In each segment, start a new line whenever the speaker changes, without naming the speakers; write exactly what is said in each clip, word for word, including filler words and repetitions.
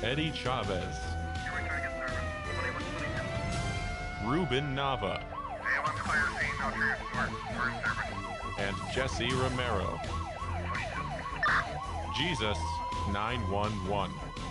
Eddie Chavez, Ruben Nava, and Jesse Romero. Jesus nine one one.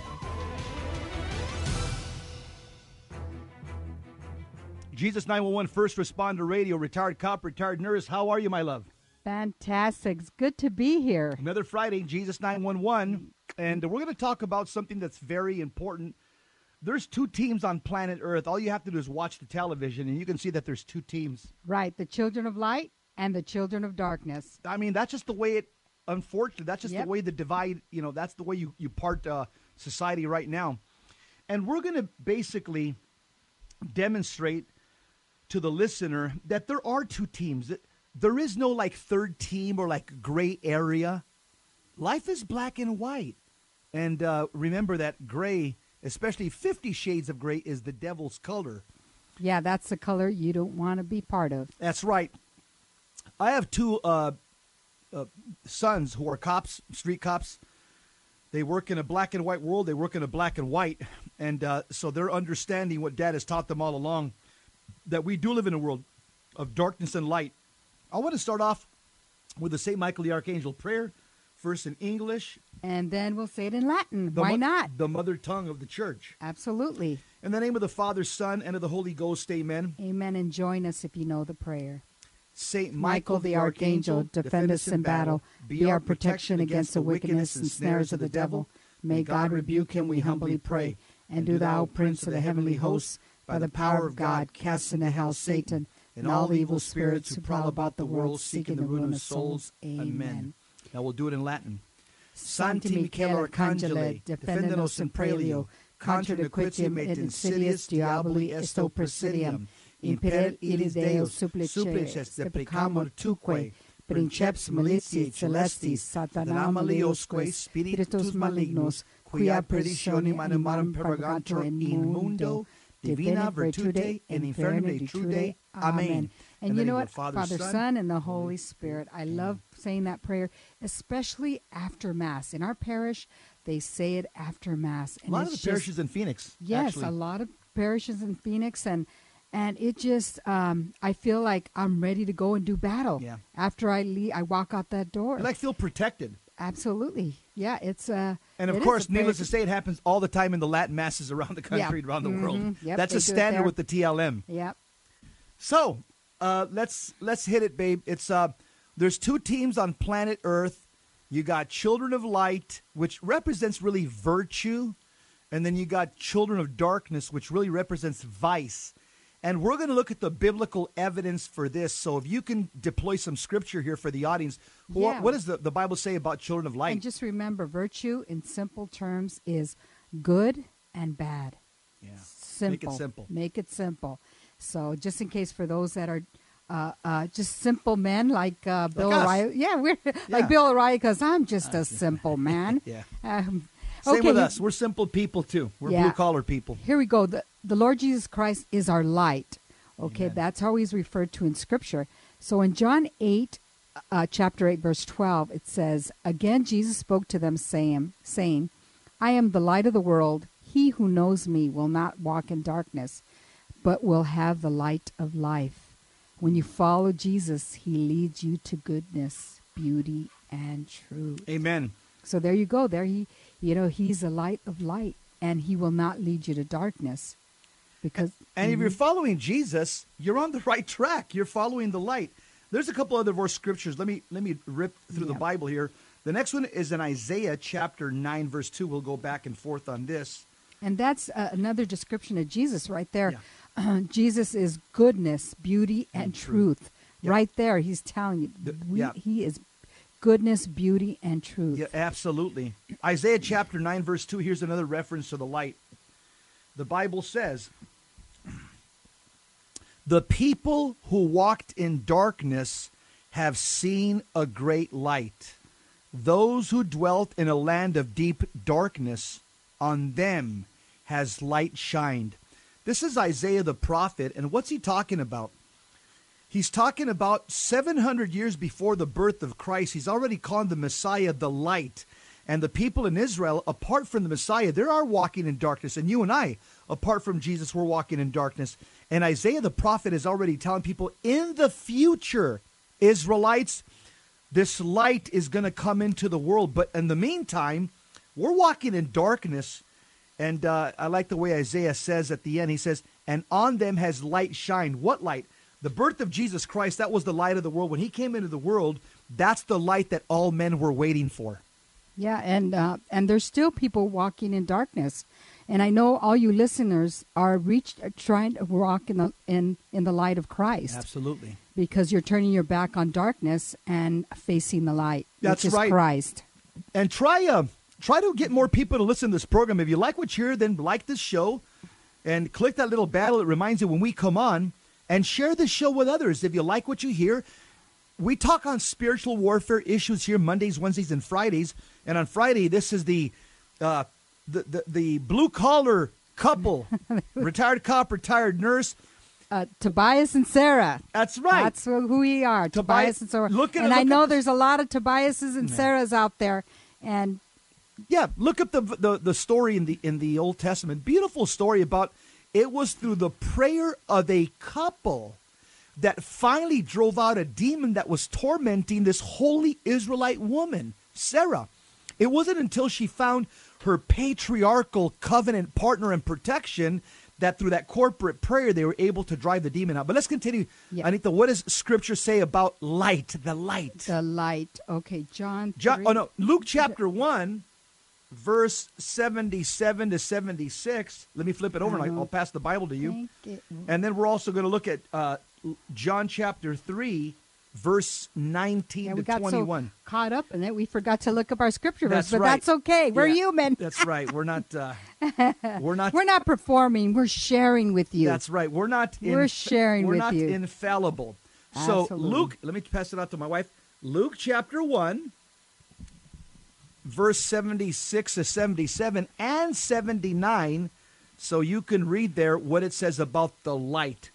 Jesus nine one one, First Responder Radio, retired cop, retired nurse. How are you, my love?
Fantastic. It's good to be here.
Another Friday, Jesus nine one one, and we're going to talk about something that's very important. There's two teams on planet Earth. All you have to do is watch the television, and you can see that there's two teams.
Right, the children of light and the children of darkness.
I mean, that's just the way it, unfortunately, that's just
Yep.
the way the divide, you know, that's the way you, you part uh, society right now. And we're going to basically demonstrate to the listener that there are two teams. There is no like third team or like gray area. Life is black and white. And uh, remember that gray, especially Fifty Shades of Gray, is the devil's color.
Yeah, that's the color you don't want to be part of.
That's right. I have two uh, uh, sons who are cops, street cops. They work in a black and white world. They work in a black and white. And uh, so they're understanding what Dad has taught them all along, that we do live in a world of darkness and light. I want to start off with the Saint Michael the Archangel prayer, first in English.
And then we'll say it in Latin.
The
Why
mo-
not?
The mother tongue of the church.
Absolutely.
In the name of the Father, Son, and of the Holy Ghost, amen.
Amen. And join us if you know the prayer.
Saint
Michael the Archangel, defend us in battle. Be our protection against the wickedness and snares of the devil. May God rebuke him, we humbly pray. And do thou, Prince of the heavenly hosts, by the power of God, cast into hell Satan and all evil spirits who prowl about the world seeking the ruin of souls. Amen.
Now we'll do it in Latin.
Santi Michele Arcangele, defendenos in prelio, contra nequitium et insidious diaboli esto presidium, imperit illis Deo supplices deprecamur tuque, princeps militiae celestis, satanam maliosque spiritus malignos, quia perditionem animarum pervagantur in mundo, divina virtute in inferne detrude. Amen. And,
And
you
then
know
you
what?
go Father,
Father,
Son,
Son, and the Holy Spirit. I love saying that prayer, especially after Mass. In our parish, they say it after Mass.
A
And
lot of
it's
the
just-
parishes in Phoenix.
Yes,
actually.
a lot of parishes in Phoenix, and and it just um, I feel like I'm ready to go and do battle.
Yeah.
After I leave, I walk out that door.
You like feel protected.
Absolutely, yeah. It's uh,
And of
it is
course,
a
needless to
prayer-
say, it happens all the time in the Latin masses around the country,
Yeah.
around the world.
Mhm. Yep,
That's
they
a
do it
standard
there.
with the T L M.
Yep.
So uh, let's let's hit it, babe. It's uh, there's two teams on planet Earth. You got Children of Light, which represents really virtue, and then you got Children of Darkness, which really represents vice. And we're going to look at the biblical evidence for this. So if you can deploy some scripture here for the audience, wh-
Yeah.
what does the, the Bible say about Children of Light?
And just remember, virtue in simple terms is good and bad.
Yeah.
Simple.
Make it simple.
Make it simple. So just in case for those that are uh, uh, just simple men like uh, Bill
us.
O'Reilly. Yeah, we're
Yeah.
like Bill O'Reilly because I'm just a simple man.
Yeah.
Um,
Same
okay,
with
he-
us. We're simple people, too. We're
Yeah.
blue-collar people.
Here we go. The, the Lord Jesus Christ is our light. Okay,
Amen.
that's how he's referred to in Scripture. So in John eight, uh, chapter eight, verse twelve, it says, Again Jesus spoke to them, saying, saying, I am the light of the world. He who knows me will not walk in darkness, but will have the light of life. When you follow Jesus, he leads you to goodness, beauty, and truth.
Amen.
So there you go. There he, you know, he's the light of light, and he will not lead you to darkness. Because
And if you're
Mhm.
following Jesus, you're on the right track. You're following the light. There's a couple other verse scriptures. Let me let me rip through the
Yeah.
Bible here. The next one is in Isaiah chapter nine, verse two. We'll go back and forth on this.
And that's uh, another description of Jesus right there. Jesus is goodness, beauty, and,
And
truth.
truth. Yep.
Right there, he's telling you,
The-
we,
yeah.
he is goodness, beauty, and truth.
Yeah, absolutely. Isaiah chapter nine, verse two. Here's another reference to the light. The Bible says, the people who walked in darkness have seen a great light. Those who dwelt in a land of deep darkness, on them has light shined. This is Isaiah the prophet, and what's he talking about? He's talking about seven hundred years before the birth of Christ. He's already called the Messiah the light. And the people in Israel, apart from the Messiah, they are walking in darkness. And you and I, apart from Jesus, we're walking in darkness. And Isaiah the prophet is already telling people, in the future, Israelites, this light is going to come into the world. But in the meantime, we're walking in darkness. And uh, I like the way Isaiah says at the end, he says, and on them has light shined. What light? The birth of Jesus Christ, that was the light of the world. When he came into the world, that's the light that all men were waiting for.
Yeah, and uh, and there's still people walking in darkness. And I know all you listeners are reached, are trying to walk in the, in, in the light of Christ.
Absolutely.
Because you're turning your back on darkness and facing the light,
That's
which is
right.
Christ.
And try uh, try to get more people to listen to this program. If you like what you hear, then like this show and click that little bell. It reminds you when we come on, and share this show with others. If you like what you hear, we talk on spiritual warfare issues here Mondays, Wednesdays, and Fridays. And on Friday, this is the uh, the, the, the blue-collar couple, retired cop, retired nurse.
Uh, Tobias and Sarah.
That's right.
That's who we are, Tobias,
Tobias
and Sarah.
look at-
and
look
I
at
know
this-
there's a lot of Tobiases and Sarahs out there. And
Yeah, look up the, the the story in the in the Old Testament. Beautiful story about it was through the prayer of a couple that finally drove out a demon that was tormenting this holy Israelite woman, Sarah. It wasn't until she found her patriarchal covenant partner and protection that through that corporate prayer they were able to drive the demon out. But let's continue.
Yeah.
Anita, what does Scripture say about light, the light?
the light. Okay, John.
John,
three.
oh no, Luke chapter one, verse seventy-seven to seventy-six. Let me flip it over and I'll, I'll pass the Bible to you.
Think it-
And then we're also going to look at uh, John chapter three, verse nineteen
Yeah, we
to
got
twenty-one.
so caught up in it, we forgot to look up our scripture verse,
That's
but
right.
that's okay. We're
Yeah,
human.
That's right. We're not. Uh, we're not.
We're not performing. We're sharing with you.
That's right. We're not.
We're sharing
We're
with
not
you.
infallible. So
Absolutely.
Luke, let me pass it out to my wife. Luke chapter one, verse seventy-six to seventy-seven and seventy-nine. So you can read there what it says about the light.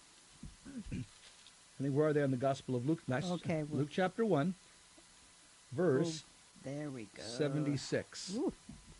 I think where are they in the Gospel of Luke? Nice.
Okay, well-
Luke chapter one, verse
There we go.
seventy-six.
Ooh.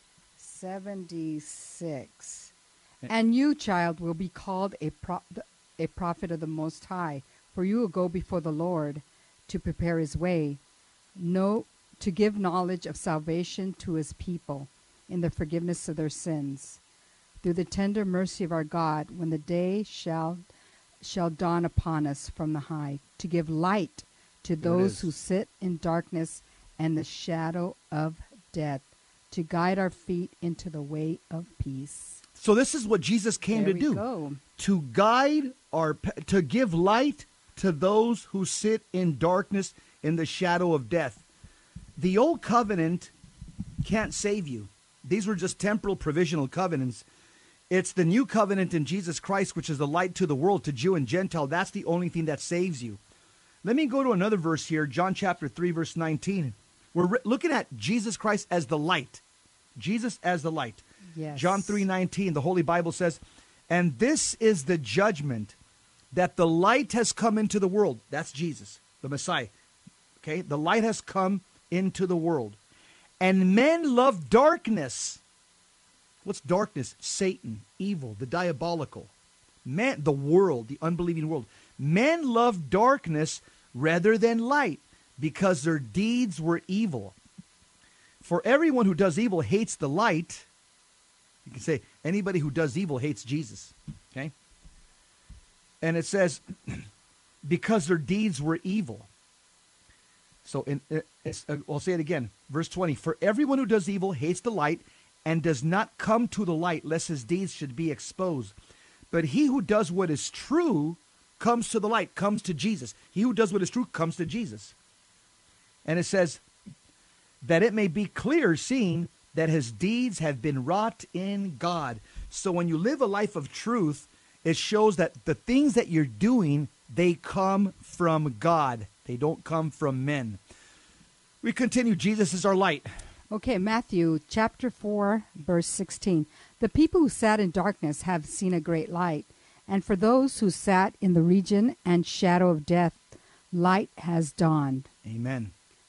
seventy-six. And you, child, will be called a pro- a prophet of the Most High, for you will go before the Lord to prepare his way, know, to give knowledge of salvation to his people in the forgiveness of their sins, through the tender mercy of our God, when the day shall shall dawn upon us from the high, to give light to
There it is.
those who sit in darkness and the shadow of death, to guide our feet into the way of peace.
So this is what Jesus came
There
to
we
do.
go.
To guide our, to give light to those who sit in darkness in the shadow of death. The old covenant can't save you. These were just temporal provisional covenants. It's the new covenant in Jesus Christ, which is the light to the world, to Jew and Gentile. That's the only thing that saves you. Let me go to another verse here, John chapter three, verse nineteen. We're re- looking at Jesus Christ as the light. Jesus as the light.
Yes.
John three nineteen, the Holy Bible says, and this is the judgment, that the light has come into the world. That's Jesus, the Messiah. Okay, the light has come into the world. And men love darkness. What's darkness? Satan, evil, the diabolical. Man, the world, the unbelieving world. Men love darkness rather than light, because their deeds were evil. For everyone who does evil hates the light. You can say anybody who does evil hates Jesus. Okay? And it says, because their deeds were evil. So in, it's, uh, I'll say it again. Verse twenty, for everyone who does evil hates the light and does not come to the light, lest his deeds should be exposed. But he who does what is true comes to the light, comes to Jesus. He who does what is true comes to Jesus. And it says, that it may be clear, seeing that his deeds have been wrought in God. So when you live a life of truth, it shows that the things that you're doing, they come from God. They don't come from men. We continue. Jesus is our light.
Okay, Matthew chapter four, verse sixteen. The people who sat in darkness have seen a great light. And for those who sat in the region and shadow of death, light has dawned.
Amen.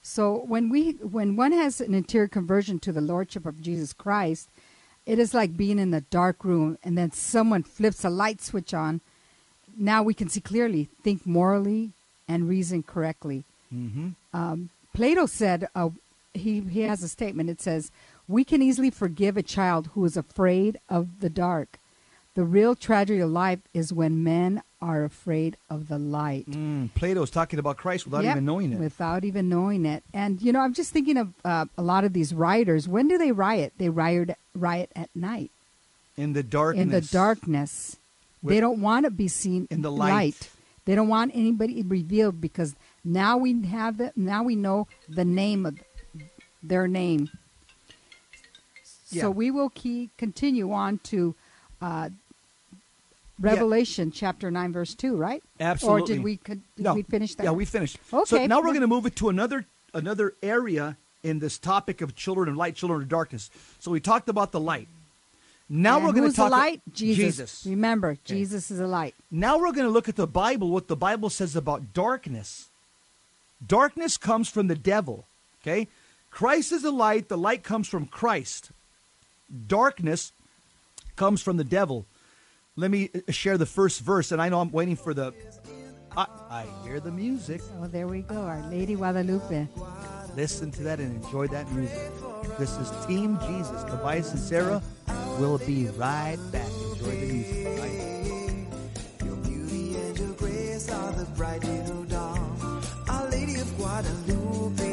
So when we when one has an interior conversion to the Lordship of Jesus Christ, it is like being in a dark room and then someone flips a light switch on. Now we can see clearly, think morally, and reason correctly.
Mm-hmm.
Um, Plato said, uh, he, he has a statement. It says, we can easily forgive a child who is afraid of the dark. The real tragedy of life is when men are afraid of the light.
Mm, Plato's talking about Christ without
Yep,
even knowing it.
Without even knowing it. And, you know, I'm just thinking of uh, a lot of these rioters. When do they riot? They riot, riot at night.
In the darkness.
In the darkness.
With-
they don't want to be seen
in the light.
They don't want anybody revealed because now we have the, now we know the name of their name.
Yeah.
So we will keep, continue on to uh, Revelation yeah. chapter nine, verse two, right?
Absolutely.
Or did we did
no.
we finish that?
Yeah, we finished.
Okay.
So now we're going to move it to another another area in this topic of children of light, children of darkness. So we talked about the light. Now
and
we're going
who's
to talk
the light? Jesus.
Jesus.
Remember,
Okay.
Jesus is a light.
Now we're going to look at the Bible, what the Bible says about darkness. Darkness comes from the devil, okay? Christ is the light. The light comes from Christ. Darkness comes from the devil. Let me share the first verse, and I know I'm waiting for the... I, I hear the music.
Oh, there we go, Our Lady Guadalupe.
Listen to that and enjoy that music. This is Team Jesus. Tobias and Sarah will be right back. Enjoy the music. Bye.
Your beauty and your grace are the bright little dawn. Our Lady of Guadalupe,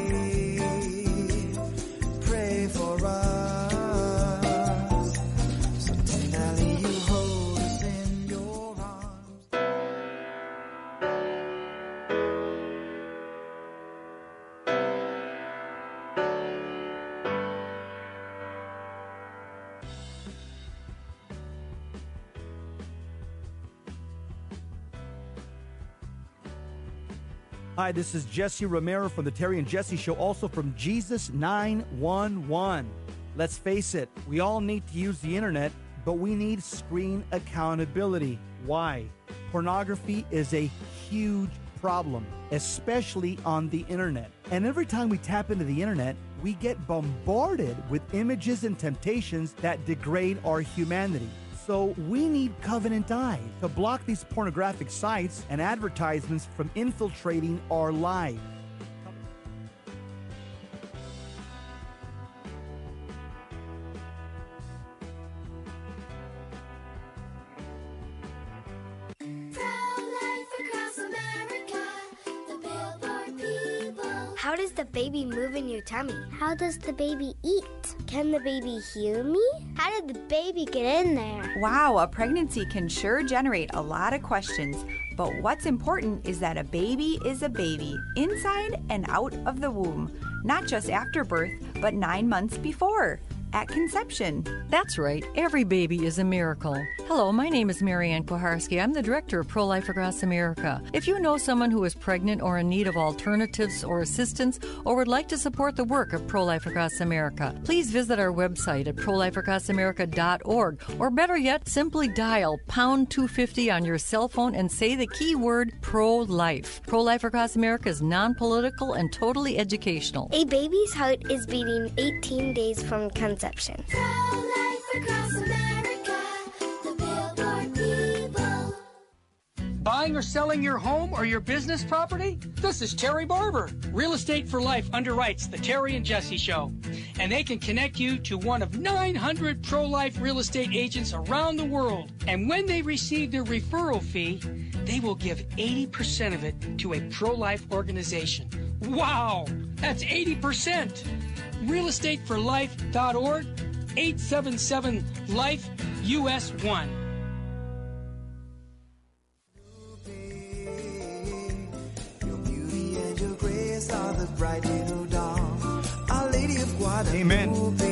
pray for us. So tenderly you hold us in your arms.
Hi, this is Jesse Romero from the Terry and Jesse Show, also from Jesus nine one one. Let's face it, we all need to use the internet, but we need screen accountability. Why? Pornography is a huge problem, especially on the internet. And every time we tap into the internet, we get bombarded with images and temptations that degrade our humanity. So we need Covenant Eye to block these pornographic sites and advertisements from infiltrating our lives.
How does the baby move in your tummy? How does the baby eat? Can the baby hear me? How did the baby get in there?
Wow, a pregnancy can sure generate a lot of questions. But what's important is that a baby is a baby, inside and out of the womb. Not just after birth, but nine months before, at conception.
That's right. Every baby is a miracle. Hello, my name is Marianne Kuharski. I'm the director of Pro-Life Across America. If you know someone who is pregnant or in need of alternatives or assistance or would like to support the work of Pro-Life Across America, please visit our website at pro life across america dot org, or better yet, simply dial pound two fifty on your cell phone and say the keyword pro-life. Pro-Life Across America is non-political and totally educational.
A baby's heart is beating eighteen days from conception.
Pro-life across America, the Billboard people.
Buying or selling your home or your business property? This is Terry Barber. Real Estate for Life underwrites the Terry and Jesse Show. And they can connect you to one of nine hundred pro-life real estate agents around the world. And when they receive their referral fee, they will give eighty percent of it to a pro-life organization. Wow! That's eighty percent! real estate for life dot org, eight seven seven life U S one.
Your beauty and your grace are the bright little dawn. Our Lady of Guadalupe,
Amen.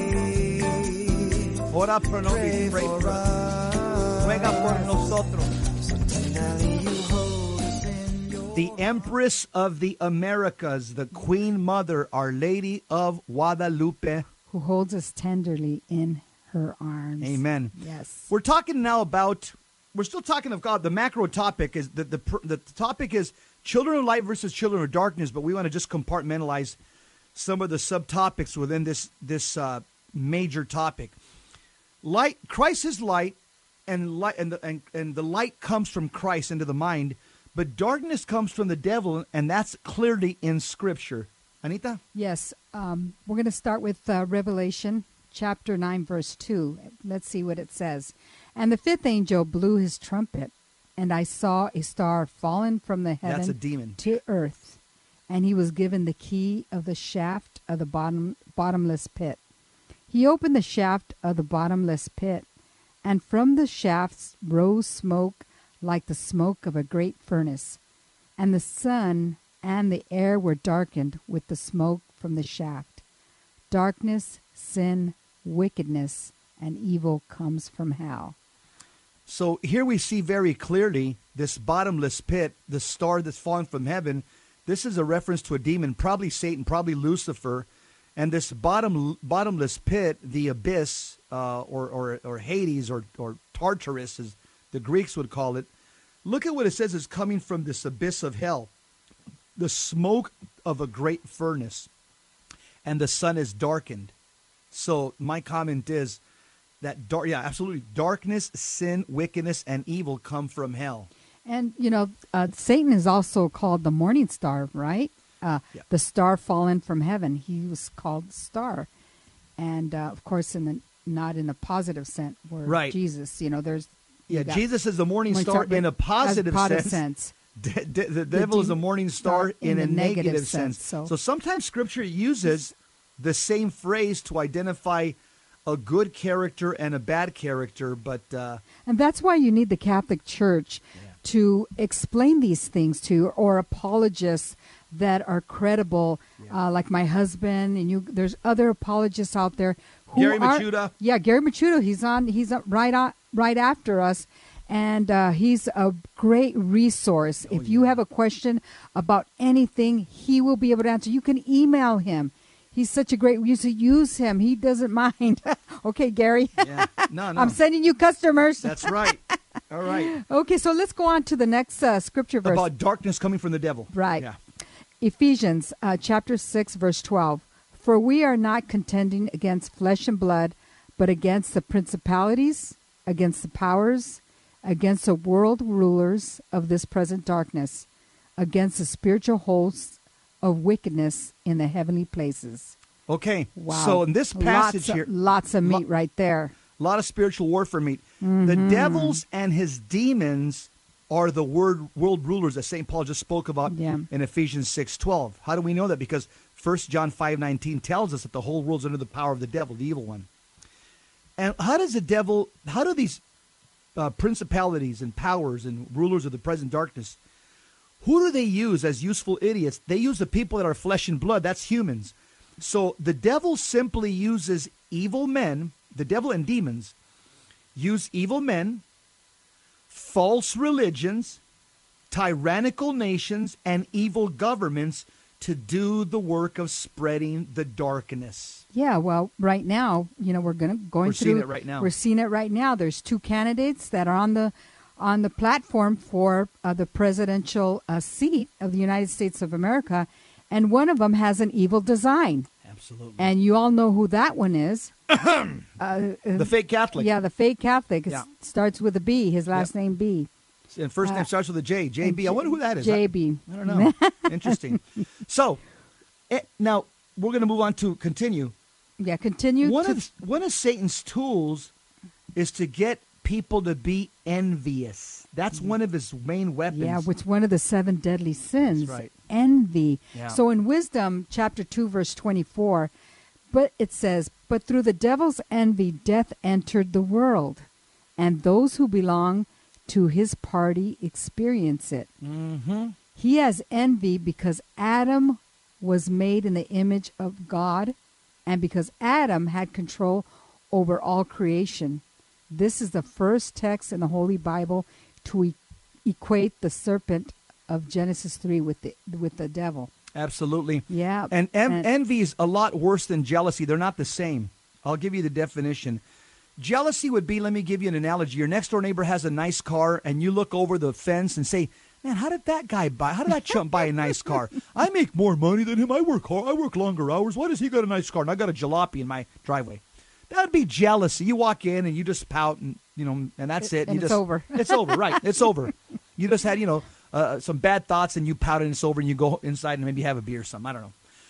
Ora pro nobis, pray for us. Ruega por nosotros.
So tenderly you hold us in your
The Empress of the Americas, the Queen Mother, Our Lady of Guadalupe.
Who holds us tenderly in her arms.
Amen.
Yes.
We're talking now about, we're still talking of God. The macro topic is, the, the, the topic is children of light versus children of darkness, but we want to just compartmentalize some of the subtopics within this this uh, major topic. Light, Christ is light, and light, and the, and and the light comes from Christ into the mind, but darkness comes from the devil, and that's clearly in Scripture. Anita?
Yes, um, we're going to start with uh, Revelation chapter nine, verse two. Let's see what it says. And the fifth angel blew his trumpet, and I saw a star fallen from the heaven
That's a demon.
to earth, and he was given the key of the shaft of the bottom bottomless pit. He opened the shaft of the bottomless pit, and from the shafts rose smoke like the smoke of a great furnace, and the sun and the air were darkened with the smoke from the shaft. Darkness, sin, wickedness, and evil comes from hell.
So here we see very clearly this bottomless pit, the star that's fallen from heaven. This is a reference to a demon, probably Satan, probably Lucifer. And this bottom bottomless pit, the abyss, uh, or, or or Hades, or, or Tartarus, as the Greeks would call it. Look at what it says is coming from this abyss of hell. The smoke of a great furnace, and the sun is darkened. So my comment is that, dark, yeah, absolutely, darkness, sin, wickedness, and evil come from hell.
And, you know, uh, Satan is also called the morning star, right? Uh,
Yeah.
The star fallen from heaven. He was called star. And, uh, of course, in the not in a positive sense, where
Right.
Jesus, you know, there's... you
Yeah,
got
Jesus is the morning
morning
star
star,
in a
but
positive
as positive
sense.
sense.
D- d- the devil is a
demon
morning star in, a negative, sense.
So,
So sometimes Scripture uses the same phrase to identify a good character and a bad character, but uh,
and that's why you need the Catholic Church to explain these things to, or apologists that are credible, uh, like my husband, and you. There's other apologists out there. Who
Gary
are,
Machuda.
Yeah, Gary Machuda. He's on. He's up right on, right after us, and uh, he's a great resource.
Oh,
if you have a question about anything, he will be able to answer. You can email him. He's such a great use. Use him. He doesn't mind. Okay, Gary.
yeah, no, no,
I'm sending you customers.
that's right. All right,
Okay, so let's go on to the next uh, scripture verse.
about darkness coming from the devil.
Right.
Yeah.
Ephesians uh, chapter six, verse twelve. For we are not contending against flesh and blood, but against the principalities, against the powers, against the world rulers of this present darkness, against the spiritual hosts of wickedness in the heavenly places.
Okay.
Wow.
So in this passage
lots
here,
of, lots of
lo-
meat right there.
a lot of spiritual warfare meat.
Mm-hmm.
The devils and his demons are the word world rulers that Saint Paul just spoke about
Yeah.
in Ephesians six twelve. How do we know that? Because First John five nineteen tells us that the whole world's under the power of the devil, the evil one. And how does the devil, how do these uh, principalities and powers and rulers of the present darkness, who do they use as useful idiots? They use the people that are flesh and blood. That's humans. So the devil simply uses evil men, the devil and demons use evil men, false religions, tyrannical nations, and evil governments to do the work of spreading the darkness.
Yeah, well, right now, you know, we're gonna going
We're
through.
seeing it right now.
We're seeing it right now. There's two candidates that are on the on the platform for uh, the presidential uh, seat of the United States of America, and one of them has an evil design.
Absolutely.
And you all know who that one is. uh,
The fake Catholic.
Yeah, the fake Catholic. It
Yeah.
starts with a B. His last
Yep.
name B.
And first name
Uh,
starts with a J. J B. I wonder who that is.
J B.
I, I don't know. Interesting. So, eh, now we're going to move on to continue.
Yeah, continue.
One
to,
of one of Satan's tools is to get people to be envious. That's one of his main weapons.
Yeah, which one of the seven deadly sins?
That's right.
Envy.
Yeah.
So in Wisdom, chapter two, verse twenty-four, but it says, "But through the devil's envy, death entered the world, and those who belong to his party experience it.
Mm-hmm.
He has envy because Adam was made in the image of God, and because Adam had control over all creation. This is the first text in the Holy Bible to e- equate the serpent of Genesis three with the with the devil.
Absolutely.
Yeah.
And, en-
and-
envy is a lot worse than jealousy. They're not the same. I'll give you the definition. Jealousy would be, let me give you an analogy. Your next door neighbor has a nice car, and you look over the fence and say, man, how did that guy buy, how did that chump buy a nice car? I make more money than him. I work hard. I work longer hours. Why does he got a nice car? And I got a jalopy in my driveway. That would be jealousy. You walk in and you just pout and, you know, and that's it.
And
you
it's
just,
over.
It's over, right. It's over. You just had, you know, uh, some bad thoughts and you pout and it's over and you go inside and maybe have a beer or something. I don't know.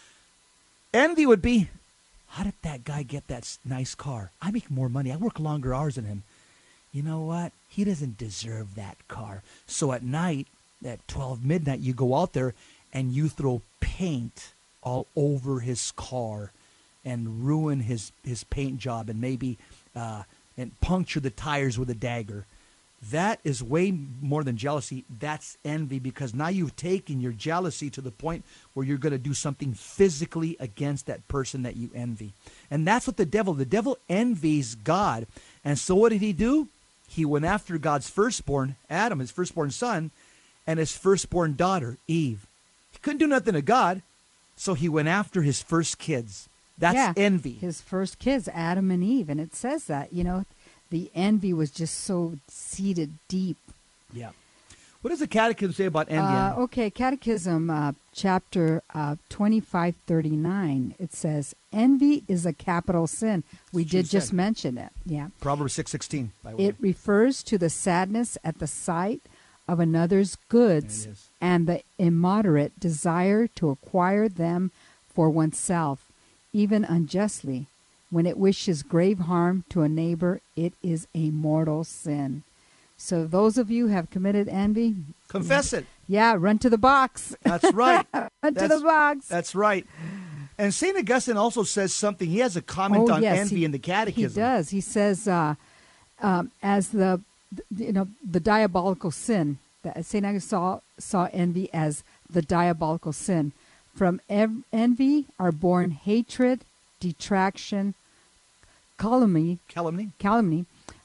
Envy would be, how did that guy get that s- nice car? I make more money. I work longer hours than him. You know what? He doesn't deserve that car. So at night, at twelve midnight, you go out there and you throw paint all over his car and ruin his, his paint job and maybe uh, and puncture the tires with a dagger. That is way more than jealousy. That's envy, because now you've taken your jealousy to the point where you're going to do something physically against that person that you envy. And that's what the devil, the devil envies God. And so what did he do? He went after God's firstborn, Adam, his firstborn son, and his firstborn daughter, Eve. He couldn't do nothing to God, so he went after his first kids. That's
yeah,
envy.
His first kids, Adam and Eve. And it says that, you know, the envy was just so seated deep.
Yeah. What does the Catechism say about envy?
Uh, okay, Catechism, uh, chapter uh, twenty-five thirty-nine. It says, envy is a capital sin. We
That's what
did
you
just
said.
mention it. Yeah.
Proverbs six sixteen. By the way.
It refers to the sadness at the sight of another's goods
There it is.
and the immoderate desire to acquire them for oneself, even unjustly. When it wishes grave harm to a neighbor, it is a mortal sin. So those of you who have committed envy,
Confess it.
yeah, run to the box.
That's right.
run to
That's-
the box.
That's right. And Saint Augustine also says something. He has a comment
Oh,
on
yes,
envy
he-
in the Catechism.
He does. He says, uh, um, as the, you know, the diabolical sin. That Saint Augustine saw, saw envy as the diabolical sin. From ev- envy are born hatred, detraction, calumny,
Calumny.
calumny,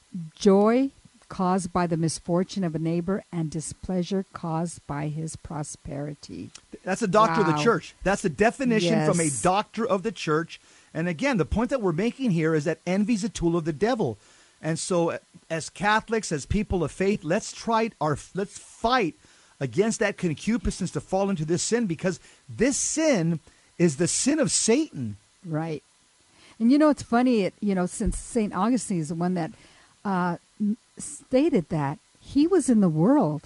joy caused by the misfortune of a neighbor, and displeasure caused by his prosperity.
That's the doctor of the
Wow.
church. That's the definition from a
Yes.
doctor of the church. And again, the point that we're making here is that envy is a tool of the devil. And so, as Catholics, as people of faith, let's try our let's fight against that concupiscence to fall into this sin, because this sin is the sin of Satan.
Right. And you know, it's funny, it, you know, since Saint Augustine is the one that uh, m- stated that, he was in the world.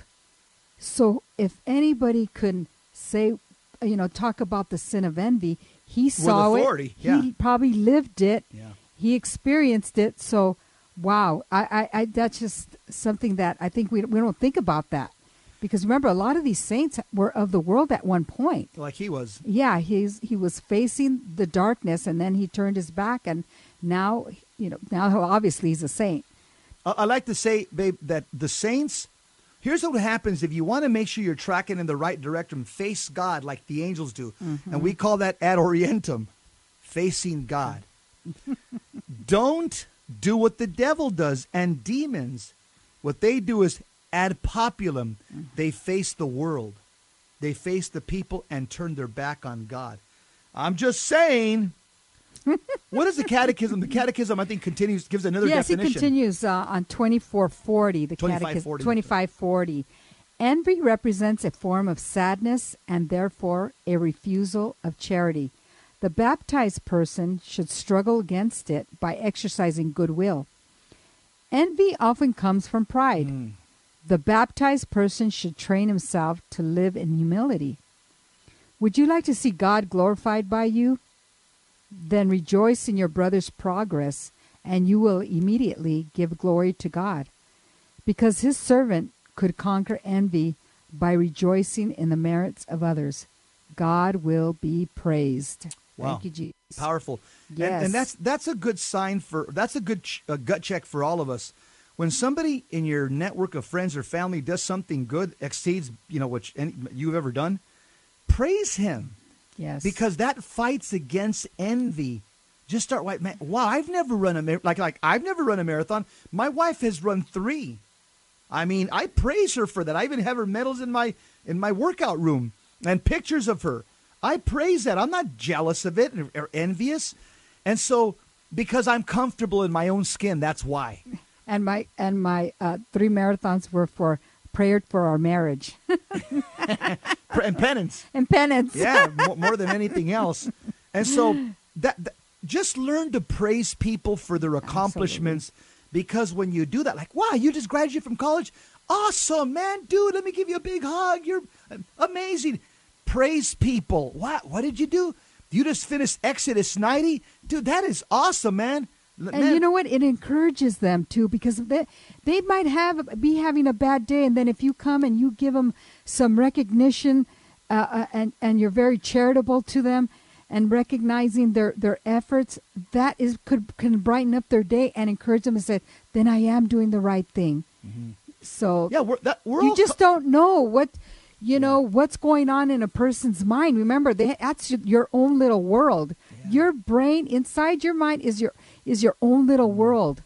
So if anybody could say, you know, talk about the sin of envy, he saw
authority,
it.
yeah.
He probably lived it.
Yeah.
He experienced it. So, wow, I, I, I that's just something that I think we we don't think about that. Because remember, a lot of these saints were of the world at one point.
Like he was.
Yeah, he's he was facing the darkness, and then he turned his back, and now, you know, now obviously he's a saint.
I, I like to say, babe, that the saints, here's what happens if you want to make sure you're tracking in the right direction. Face God like the angels do.
Mm-hmm.
And we call that ad orientem, facing God. Don't do what the devil does and demons. What they do is ad populum. They face the world. They face the people and turn their back on God. I'm just saying. What is the catechism? The catechism, I think, continues, gives another
yes,
definition.
he continues uh, on twenty-four forty, the
twenty-five
catechism,
forty.
twenty-five forty. Envy represents a form of sadness and therefore a refusal of charity. The baptized person should struggle against it by exercising goodwill. Envy often comes from pride.
Mm.
The baptized person should train himself to live in humility. Would you like to see God glorified by you? Then rejoice in your brother's progress, and you will immediately give glory to God, because his servant could conquer envy by rejoicing in the merits of others. God will be praised.
Wow.
Thank you, Jesus.
Powerful. And-
Yes.
And, that's that's a good sign for, that's a good ch- a gut check for all of us. When somebody in your network of friends or family does something good, exceeds, you know, what any, you've ever done, praise him.
Yes.
Because that fights against envy. Just start white man. Wow, I've never run a mar- like like I've never run a marathon. My wife has run three. I mean, I praise her for that. I even have her medals in my in my workout room and pictures of her. I praise that. I'm not jealous of it or, or envious. And so, because I'm comfortable in my own skin, that's why.
and my and my uh, three marathons were for prayer for our marriage.
and penance.
And penance.
Yeah, more, more than anything else. And so that, that just learn to praise people for their accomplishments. Absolutely. Because when you do that, like, wow, you just graduated from college? Awesome, man. Dude, let me give you a big hug. You're amazing. Praise people. What? What did you do? You just finished Exodus ninety? Dude, that is awesome, man.
And
man.
you know what? It encourages them, too, because they, they might have be having a bad day, and then if you come and you give them some recognition uh, uh, and, and you're very charitable to them, and recognizing their, their efforts, that is could can brighten up their day and encourage them and say, then I am doing the right thing. Mm-hmm. So
yeah, we're, that, we're
you
all
just
co-
don't know what, you yeah. know, what's going on in a person's mind. Remember, they, that's your own little world. Yeah. Your brain, inside your mind, is your is your own little mm-hmm. world.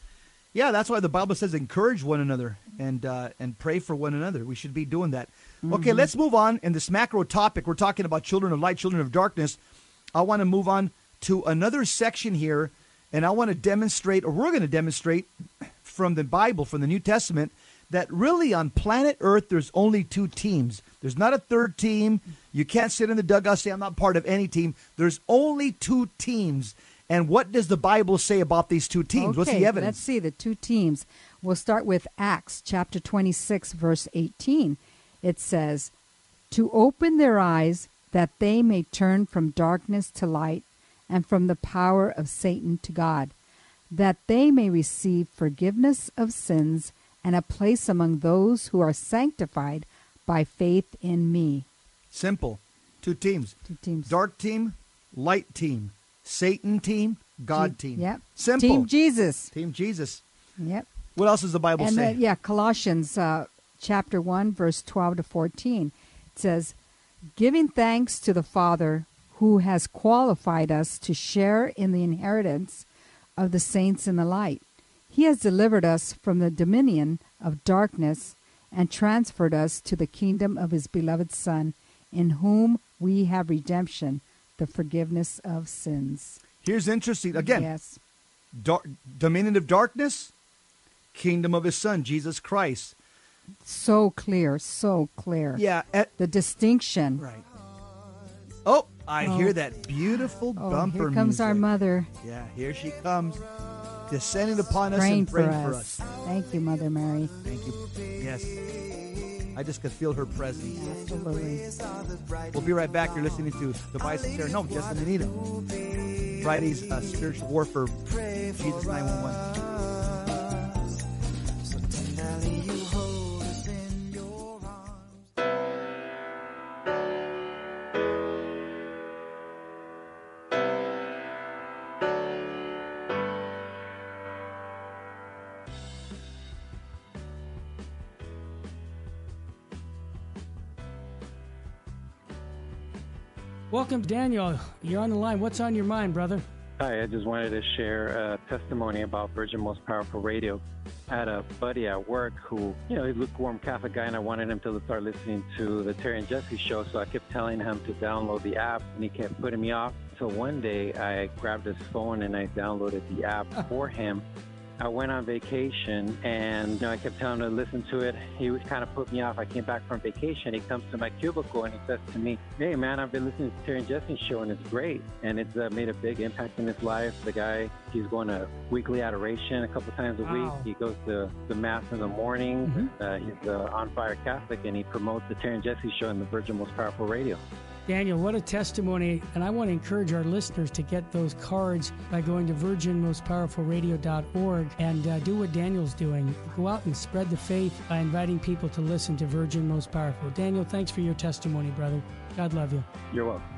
Yeah, that's why the Bible says encourage one another and uh, and pray for one another. We should be doing that. Mm-hmm. Okay, let's move on. In this macro topic, we're talking about children of light, children of darkness. I want to move on to another section here, and I want to demonstrate, or we're going to demonstrate from the Bible, from the New Testament, that really on planet Earth, there's only two teams. There's not a third team. You can't sit in the dugout and say, I'm not part of any team. There's only two teams. And what does the Bible say about these two teams?
Okay,
What's the evidence?
Let's see the two teams. We'll start with Acts chapter twenty-six, verse eighteen. It says, to open their eyes that they may turn from darkness to light and from the power of Satan to God, that they may receive forgiveness of sins and a place among those who are sanctified by faith in me.
Simple. Two teams.
Two teams.
Dark team, light team. Satan team, God
Te-
team.
Yep.
Simple.
Team Jesus.
Team Jesus.
Yep.
What else does the Bible
and
say?
The, yeah, Colossians uh, chapter one, verse twelve to fourteen. It says, giving thanks to the Father who has qualified us to share in the inheritance of the saints in the light. He has delivered us from the dominion of darkness and transferred us to the kingdom of his beloved Son, in whom we have redemption, the forgiveness of sins.
Here's interesting. Again,
yes.
Dar- dominion of darkness, kingdom of his Son, Jesus Christ.
So clear, so clear.
Yeah. At,
the distinction.
Right. Oh, I
oh.
hear that beautiful
oh,
bumper
here comes
music.
our mother.
Yeah, here she comes, descending upon us
praying
and praying
for
for
us.
us.
Thank you, Mother Mary.
Thank you. Yes. I just could feel her presence.
Absolutely.
We'll be right back. You're listening to Tobias and Sarah. No, Justin and Anita. Friday's uh, Spiritual Warfare, Jesus nine one one.
Welcome, Daniel. You're on the line. What's on your mind, brother?
Hi, I just wanted to share a testimony about Virgin Most Powerful Radio. I had a buddy at work who, you know, he's a lukewarm Catholic guy, and I wanted him to start listening to the Terry and Jesse show, so I kept telling him to download the app, and he kept putting me off. So one day, I grabbed his phone, and I downloaded the app for him. I went on vacation, and you know, I kept telling him to listen to it. He was kind of put me off. I came back from vacation. He comes to my cubicle, and he says to me, hey, man, I've been listening to Terry and Jesse's show, and it's great. And it's uh, made a big impact in his life. The guy, he's going to weekly adoration a couple times a
Wow.
week. He goes to the Mass in the morning.
Mm-hmm.
Uh, he's uh, on-fire Catholic, and he promotes the Terry and Jesse show in the Virgin Most Powerful Radio.
Daniel, what a testimony. And I want to encourage our listeners to get those cards by going to virgin most powerful radio dot org and uh, do what Daniel's doing. Go out and spread the faith by inviting people to listen to Virgin Most Powerful. Daniel, thanks for your testimony, brother. God love you.
You're welcome.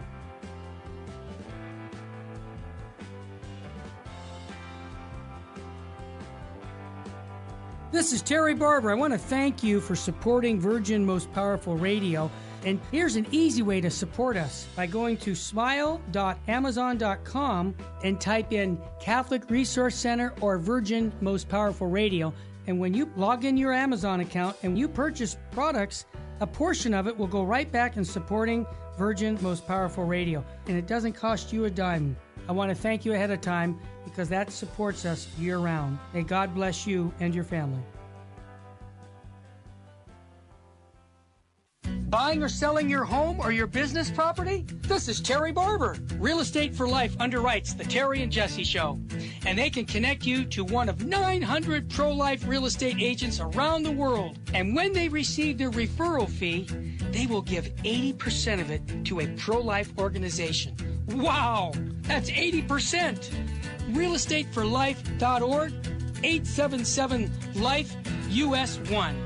This is Terry Barber. I want to thank you for supporting Virgin Most Powerful Radio. And here's an easy way to support us by going to smile dot amazon dot com and type in Catholic Resource Center or Virgin Most Powerful Radio. And when you log in your Amazon account and you purchase products, a portion of it will go right back in supporting Virgin Most Powerful Radio. And it doesn't cost you a dime. I want to thank you ahead of time because that supports us year-round. May God bless you and your family. Buying or selling your home or your business property? This is Terry Barber. Real Estate for Life underwrites the Terry and Jesse Show. And they can connect you to one of nine hundred pro-life real estate agents around the world. And when they receive their referral fee, they will give eighty percent of it to a pro-life organization. Wow, that's eighty percent. real estate for life dot org, eight seven seven life U S one.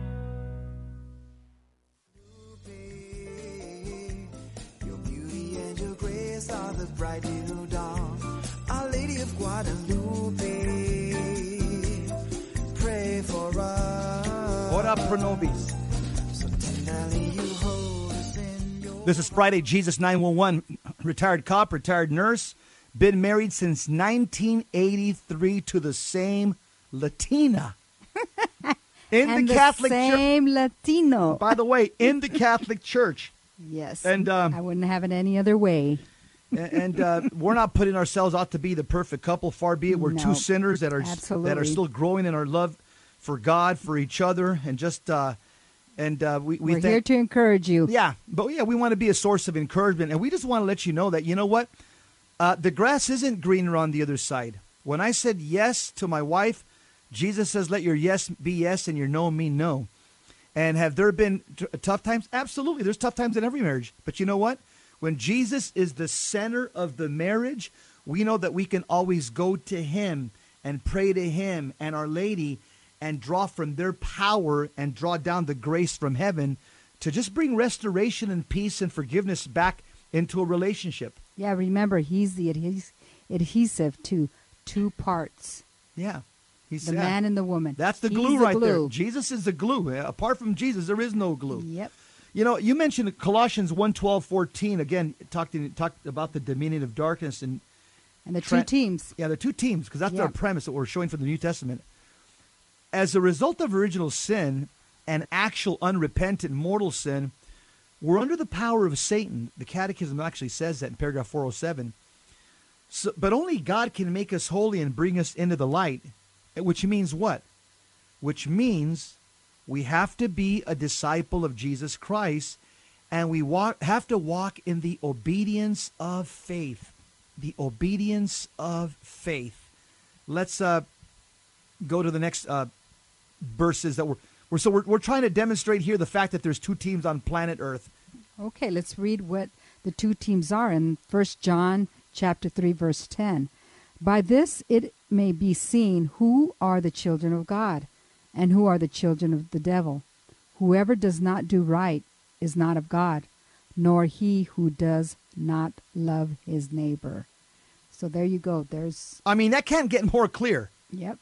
Are the bright little dawn, Our Lady of Guadalupe, pray for us.
Ora pro nobis.
So tenderly you hold us in your
This is Friday, Jesus nine one one, retired cop, retired nurse, been married since nineteen eighty-three to the same Latina. In
and
the Catholic Church.
same Latino.
By the way, in the Catholic Church.
Yes.
And um,
I wouldn't have it any other way.
and uh, we're not putting ourselves out to be the perfect couple. Far be it. We're
No,
two sinners that are
absolutely.
that are still growing in our love for God, for each other, and just uh, and uh, we we
We're
thank-
here to encourage you.
Yeah, but yeah, we want to be a source of encouragement, and we just want to let you know that you know what, uh, the grass isn't greener on the other side. When I said yes to my wife, Jesus says, "Let your yes be yes, and your no mean no." And have there been t- tough times? Absolutely, there's tough times in every marriage. But you know what? When Jesus is the center of the marriage, we know that we can always go to Him and pray to Him and Our Lady and draw from their power and draw down the grace from heaven to just bring restoration and peace and forgiveness back into a relationship.
Yeah, remember, he's the adhes- adhesive to two parts.
Yeah. He's
The
yeah.
man and the woman.
That's the
He's
glue
the
right
glue.
there. Jesus is the glue. Apart from Jesus, there is no glue.
Yep.
You know, you mentioned Colossians one twelve, fourteen. Again, talked, talked about the dominion of darkness. And,
And the
Tra-
two teams.
Yeah, the two teams, because that's
Yeah.
our premise that we're showing from the New Testament. As a result of original sin and actual unrepentant mortal sin, we're under the power of Satan. The Catechism actually says that in paragraph four oh seven. So, but only God can make us holy and bring us into the light, which means what? Which means we have to be a disciple of Jesus Christ, and we walk, have to walk in the obedience of faith. The obedience of faith. Let's uh, go to the next uh, verses that we're, we're so we're, we're trying to demonstrate here the fact that there's two teams on planet Earth.
Okay, let's read what the two teams are in First John chapter three, verse ten. By this it may be seen who are the children of God and who are the children of the devil. Whoever does not do right is not of God, nor he who does not love his neighbor. So there you go. There's,
I mean, that can't get more clear.
yep.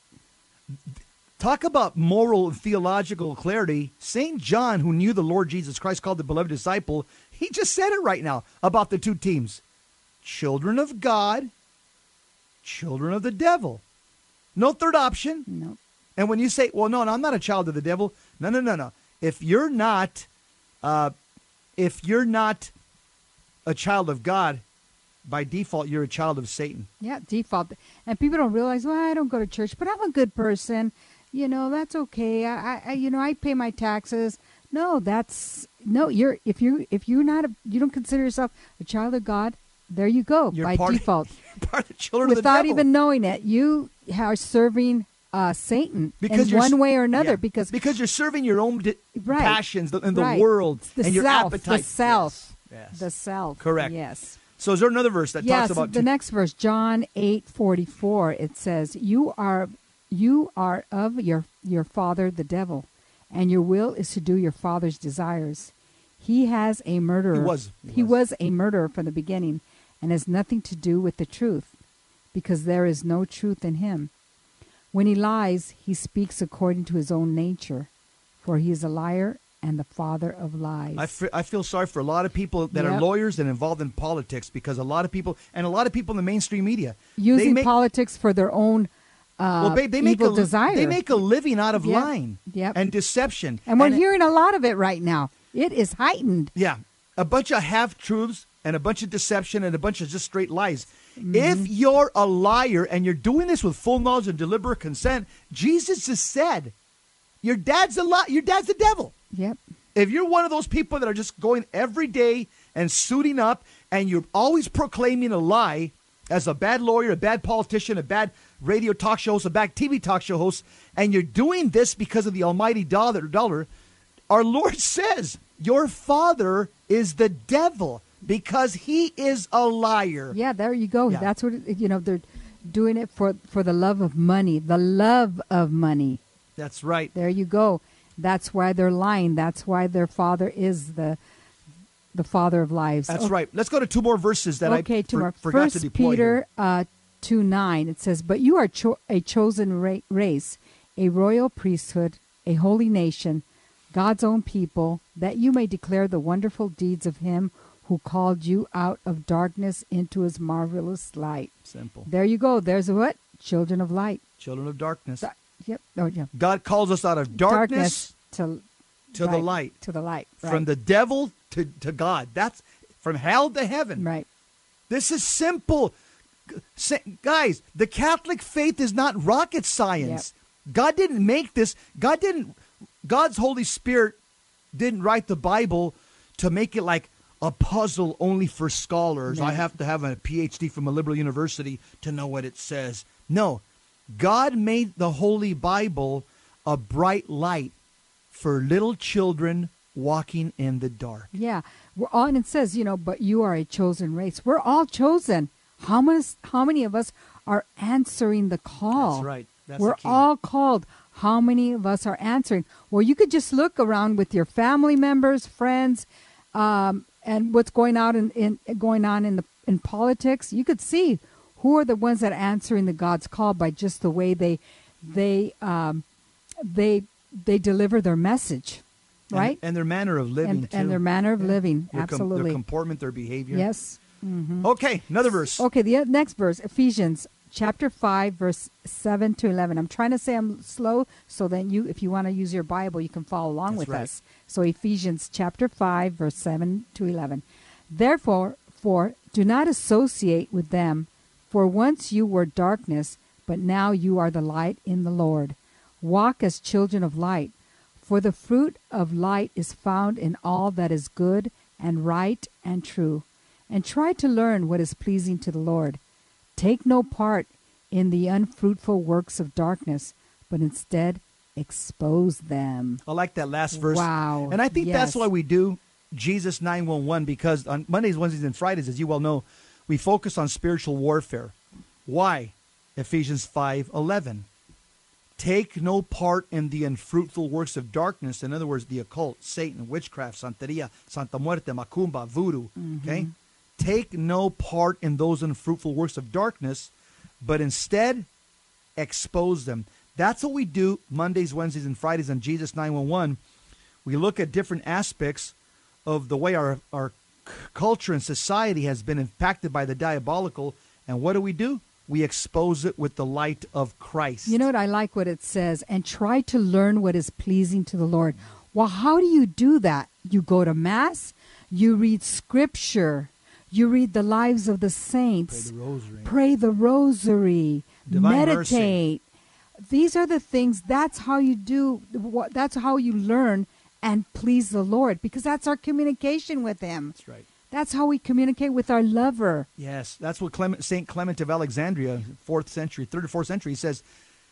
Talk about moral and theological clarity. Saint John, who knew the Lord Jesus Christ, called the beloved disciple, he just said it right now about the two teams. Children of God, children of the devil. No third option.
No.
And when you say, well, no, no, I'm not a child of the devil. No, no, no, no. If you're not, uh, if you're not a child of God, by default, you're a child of Satan.
Yeah, default. And people don't realize, well, I don't go to church, but I'm a good person. You know, that's okay. I, I you know, I pay my taxes. No, that's no. You're if you if you're not a, you don't consider yourself a child of God. There you go.
You're
by
part of-
default,
Part of the children of the
without
devil.
even knowing it, you are serving uh, Satan
Because
in
you're s-
one way or another.
yeah,
Because
because you're serving your own di-
Right.
passions in the
Right.
world
the
and your
self,
appetite.
the self,
Yes, yes.
the self.
Correct.
Yes.
So is there another verse that
Yes,
talks about
the
two-
next verse, John eight forty four. It says, "You are, you are of your your father the devil, and your will is to do your father's desires. He has a murderer.
He was. He
He
was.
was a murderer from the beginning, and has nothing to do with the truth, because there is no truth in him. When he lies, he speaks according to his own nature, for he is a liar and the father of lies."
I, f- I feel sorry for a lot of people that are
Yep.
lawyers and involved in politics, because a lot of people and a lot of people in the mainstream media
Using
they make,
politics for their own uh,
well, they, they make
evil
a,
desire.
They make a living out of
Yep.
lying
Yep.
and deception.
And we're
it-
hearing a lot of it right now. It is heightened.
Yeah, a bunch of half truths and a bunch of deception and a bunch of just straight lies.
Mm-hmm.
If you're a liar and you're doing this with full knowledge and deliberate consent, Jesus just said, "Your dad's a li- Your dad's the devil."
Yep.
if you're one of those people that are just going every day and suiting up and you're always proclaiming a lie as a bad lawyer, a bad politician, a bad radio talk show host, a bad T V talk show host, and you're doing this because of the almighty dollar, dollar, our Lord says your father is the devil because he is a liar.
Yeah, there you go.
Yeah.
That's what, it, you know, they're doing it for, for the love of money, the love of money.
That's right.
There you go. That's why they're lying. That's why their father is the the father of lies.
That's
okay.
right. Let's go to two more verses that
okay,
I
two
for,
more.
forgot
First
to deploy
Peter
here.
uh, two nine. It says, "But you are cho- a chosen ra- race, a royal priesthood, a holy nation, God's own people, that you may declare the wonderful deeds of Him who called you out of darkness into His marvelous light."
Simple.
There you go. There's what? Children of light.
Children of darkness.
Da- yep. Oh, yeah.
God calls us out of darkness,
darkness to,
to
right,
the light.
To the light. Right.
From the devil to, to God. That's from hell to heaven.
Right.
This is simple. Sa- Guys, the Catholic faith is not rocket science. Yep. God didn't make this. God didn't, God's Holy Spirit didn't write the Bible to make it like a puzzle only for scholars.
No.
I have to have a P H D from a liberal university to know what it says. No, God made the Holy Bible a bright light for little children walking in the dark.
Yeah. We're all, and it says, you know, but you are a chosen race. We're all chosen. How many, how many of us are answering the call?
That's right. That's
We're
the key.
all called. How many of us are answering? Well, you could just look around with your family members, friends, um, and what's going on in, in going on in the in politics. You could see who are the ones that are answering the God's call by just the way they they um, they they deliver their message, right?
And, and their manner of living,
and,
too.
and their manner of
Yeah.
living,
Their com-
absolutely.
their comportment, their behavior.
Yes. Mm-hmm.
Okay, another verse.
Okay, the next verse, Ephesians chapter five, verse seven to eleven. I'm trying to say I'm slow, so then you, if you want to use your Bible, you can follow along
That's
with
right.
us. So Ephesians chapter five, verse seven to eleven. Therefore, for do not associate with them, for once you were darkness, but now you are the light in the Lord. Walk as children of light, for the fruit of light is found in all that is good and right and true. And try to learn what is pleasing to the Lord. Take no part in the unfruitful works of darkness, but instead expose them.
I like that last verse.
Wow.
And I think
Yes.
that's why we do Jesus nine one one, because on Mondays, Wednesdays, and Fridays, as you well know, we focus on spiritual warfare. Why? Ephesians five eleven. Take no part in the unfruitful works of darkness. In other words, the occult, Satan, witchcraft, Santeria, Santa Muerte, Macumba, voodoo. Okay? Take no part in those unfruitful works of darkness, but instead expose them. That's what we do Mondays, Wednesdays, and Fridays on Jesus nine one one. We look at different aspects of the way our, our c- culture and society has been impacted by the diabolical. And what do we do? We expose it with the light of Christ.
You know what? I like what it says, and try to learn what is pleasing to the Lord. Well, how do you do that? You go to Mass, you read Scripture, you read the lives of the saints,
Pray the rosary.
pray the rosary,
Divine
meditate. These are the things, that's how you do, what- that's how you learn and please the Lord, because that's our communication with Him.
That's right.
That's how we communicate with our lover.
Yes, that's what Clement, Saint Clement of Alexandria, fourth century, third or fourth century, says.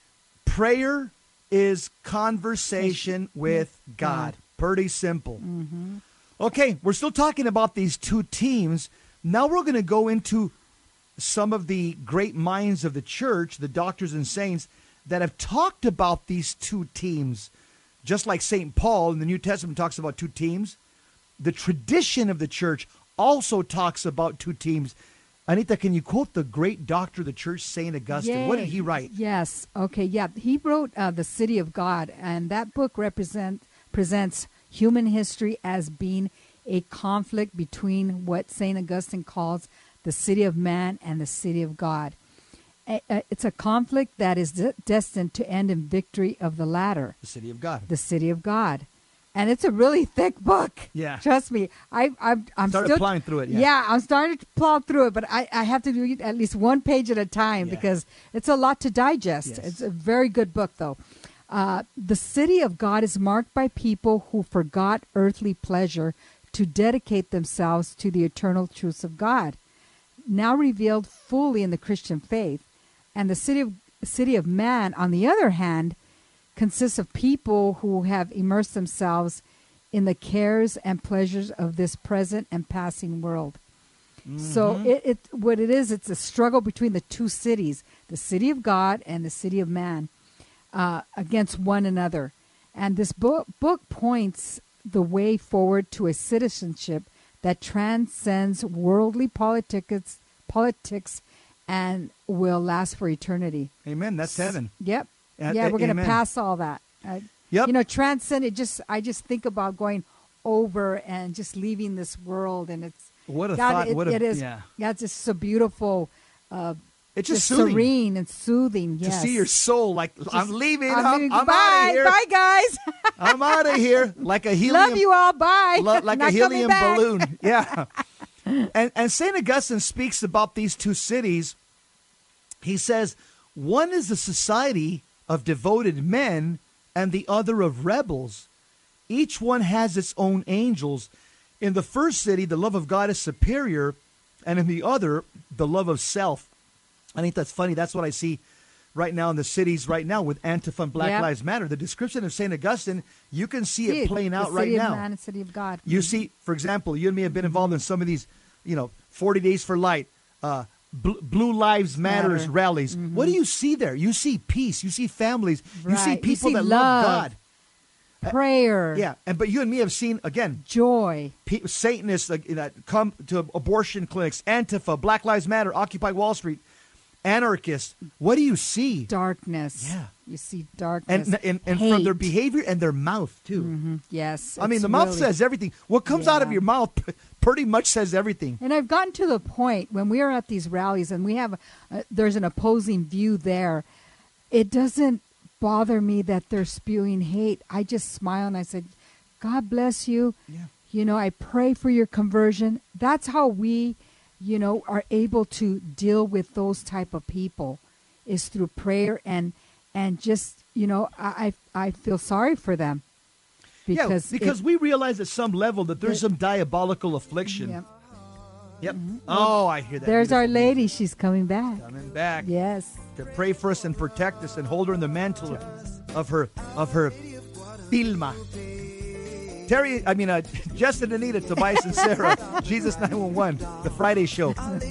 Prayer is conversation with God. Pretty simple.
Mm-hmm.
Okay, we're still talking about these two teams. Now we're going to go into some of the great minds of the church, the doctors and saints, that have talked about these two teams. Just like Saint Paul in the New Testament talks about two teams, the tradition of the church also talks about two teams. Anita, can you quote the great doctor of the church, Saint Augustine? What did
Yay.
he write?
Yes. Okay. Yeah. He wrote uh, The City of God, and that book represent presents human history as being a conflict between what Saint Augustine calls the city of man and the city of God. A- a- It's a conflict that is de- destined to end in victory of the latter,
The city of God.
the city of God. And it's a really thick book.
Yeah.
Trust me. I, I, I'm
Started
still
plowing through it, yeah.
Yeah, I'm starting to plow through it, but I, I have to read at least one page at a time
Yeah.
because it's a lot to digest.
Yes.
It's a very good book, though. Uh, the city of God is marked by people who forgot earthly pleasure to dedicate themselves to the eternal truths of God, now revealed fully in the Christian faith. And the city of city of man, on the other hand, consists of people who have immersed themselves in the cares and pleasures of this present and passing world. Mm-hmm. So it, it what it is, it's a struggle between the two cities, the city of God and the city of man, uh, against one another. And this book, book points the way forward to a citizenship that transcends worldly politics, politics and will last for eternity.
Amen. That's heaven.
Yep.
Uh,
yeah, we're going to
amen.
pass all that. Uh,
Yep.
You know, transcend it. Just I just think about going over and just leaving this world, and it's
What a
God,
thought.
It,
What a,
it is.
yeah.
Yeah, it's just so beautiful. Uh,
It's just soothing.
serene and soothing.
To
Yes.
see your soul like, I'm leaving.
I'm
I'm,
leaving.
I'm
Bye.
out of here.
Bye, guys.
I'm out of here. Like a helium.
Love you all. Bye.
lo- like
Not
a helium
coming back.
balloon. Yeah. And, and Saint Augustine speaks about these two cities. He says, one is a society of devoted men and the other of rebels. Each one has its own angels. In the first city, the love of God is superior, and in the other, the love of self. I think that's funny. That's what I see right now in the cities right now with Antifa and Black
Yep.
Lives Matter. The description of Saint Augustine, you can see
See
it playing
the
out right
city of
now.
Man and city of God.
You see, for example, you and me have been involved in some of these, you know, forty Days for Light, uh, Bl- Blue Lives Matters
Matter.
rallies.
Mhm.
What do you see there? You see peace. You see families. You see
Right. You
people
see
that
love.
love God.
Prayer.
Yeah, and but you and me have seen again
joy.
Pe- Satanists uh, that come to abortion clinics, Antifa, Black Lives Matter, Occupy Wall Street, anarchists. What do you see?
Darkness.
Yeah.
You see darkness.
And and, and from their behavior and their mouth too.
Mm-hmm. Yes.
I mean,
it's
the mouth
really-
says everything. What comes out of
Yeah.
your mouth pretty much says everything.
And I've gotten to the point when we are at these rallies and we have, uh, there's an opposing view there. It doesn't bother me that they're spewing hate. I just smile and I said, God bless you.
Yeah.
You know, I pray for your conversion. That's how we, you know, are able to deal with those type of people, is through prayer and and just, you know, I I I feel sorry for them. Because
yeah, because
it-
we realize at some level that there's
it-
some diabolical affliction.
Yep.
Yep. Oh, I hear that.
There's
Beautiful
Our Lady.
music.
She's coming back.
Coming back.
Yes.
To pray for us and protect us and hold her in the mantle of, of her of her tilma. Terry, I mean, uh, Justin, Anita, Tobias, and Sarah, Jesus nine one one, the Friday show.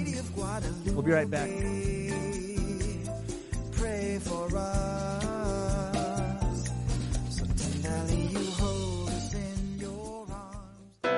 We'll be right back.
Pray for us. So tenderly you hold us in your arms.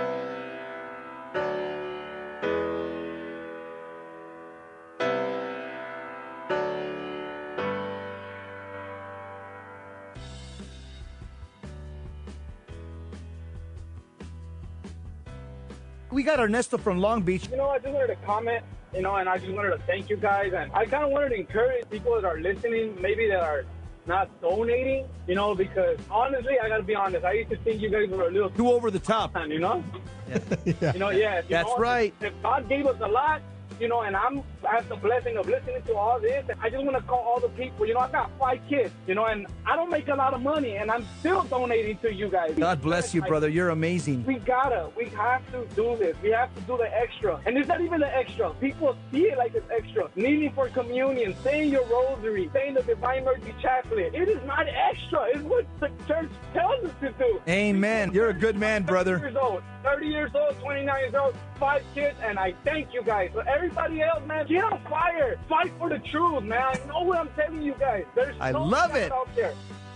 We got Ernesto from Long Beach.
You know, I just wanted to comment, you know, and I just wanted to thank you guys. And I kind of wanted to encourage people that are listening, maybe that are not donating, you know, because honestly, I got to be honest, I used to think you guys were a little
too over the top,
you know?
Yeah.
You know, yeah. You
That's
know,
right.
If God gave us a lot, you know, and I'm, I have the blessing of listening to all this, and I just want to call all the people, you know, I've got five kids, you know, and I don't make a lot of money, and I'm still donating to you guys.
God bless you, brother. You're amazing.
We gotta, we have to do this. We have to do the extra. And it's not even the extra. People see it like it's extra. Kneeling for communion, saying your rosary, saying the Divine Mercy Chaplet. It is not extra. It's what the church tells us to do.
Amen. You're a good man, brother.
thirty years old, thirty years old, twenty-nine years old, five kids, and I thank you guys. But everybody else, man, get on fire. Fight for the truth, man. I know what I'm telling you guys. There's
I
so
love
much
it.
out there.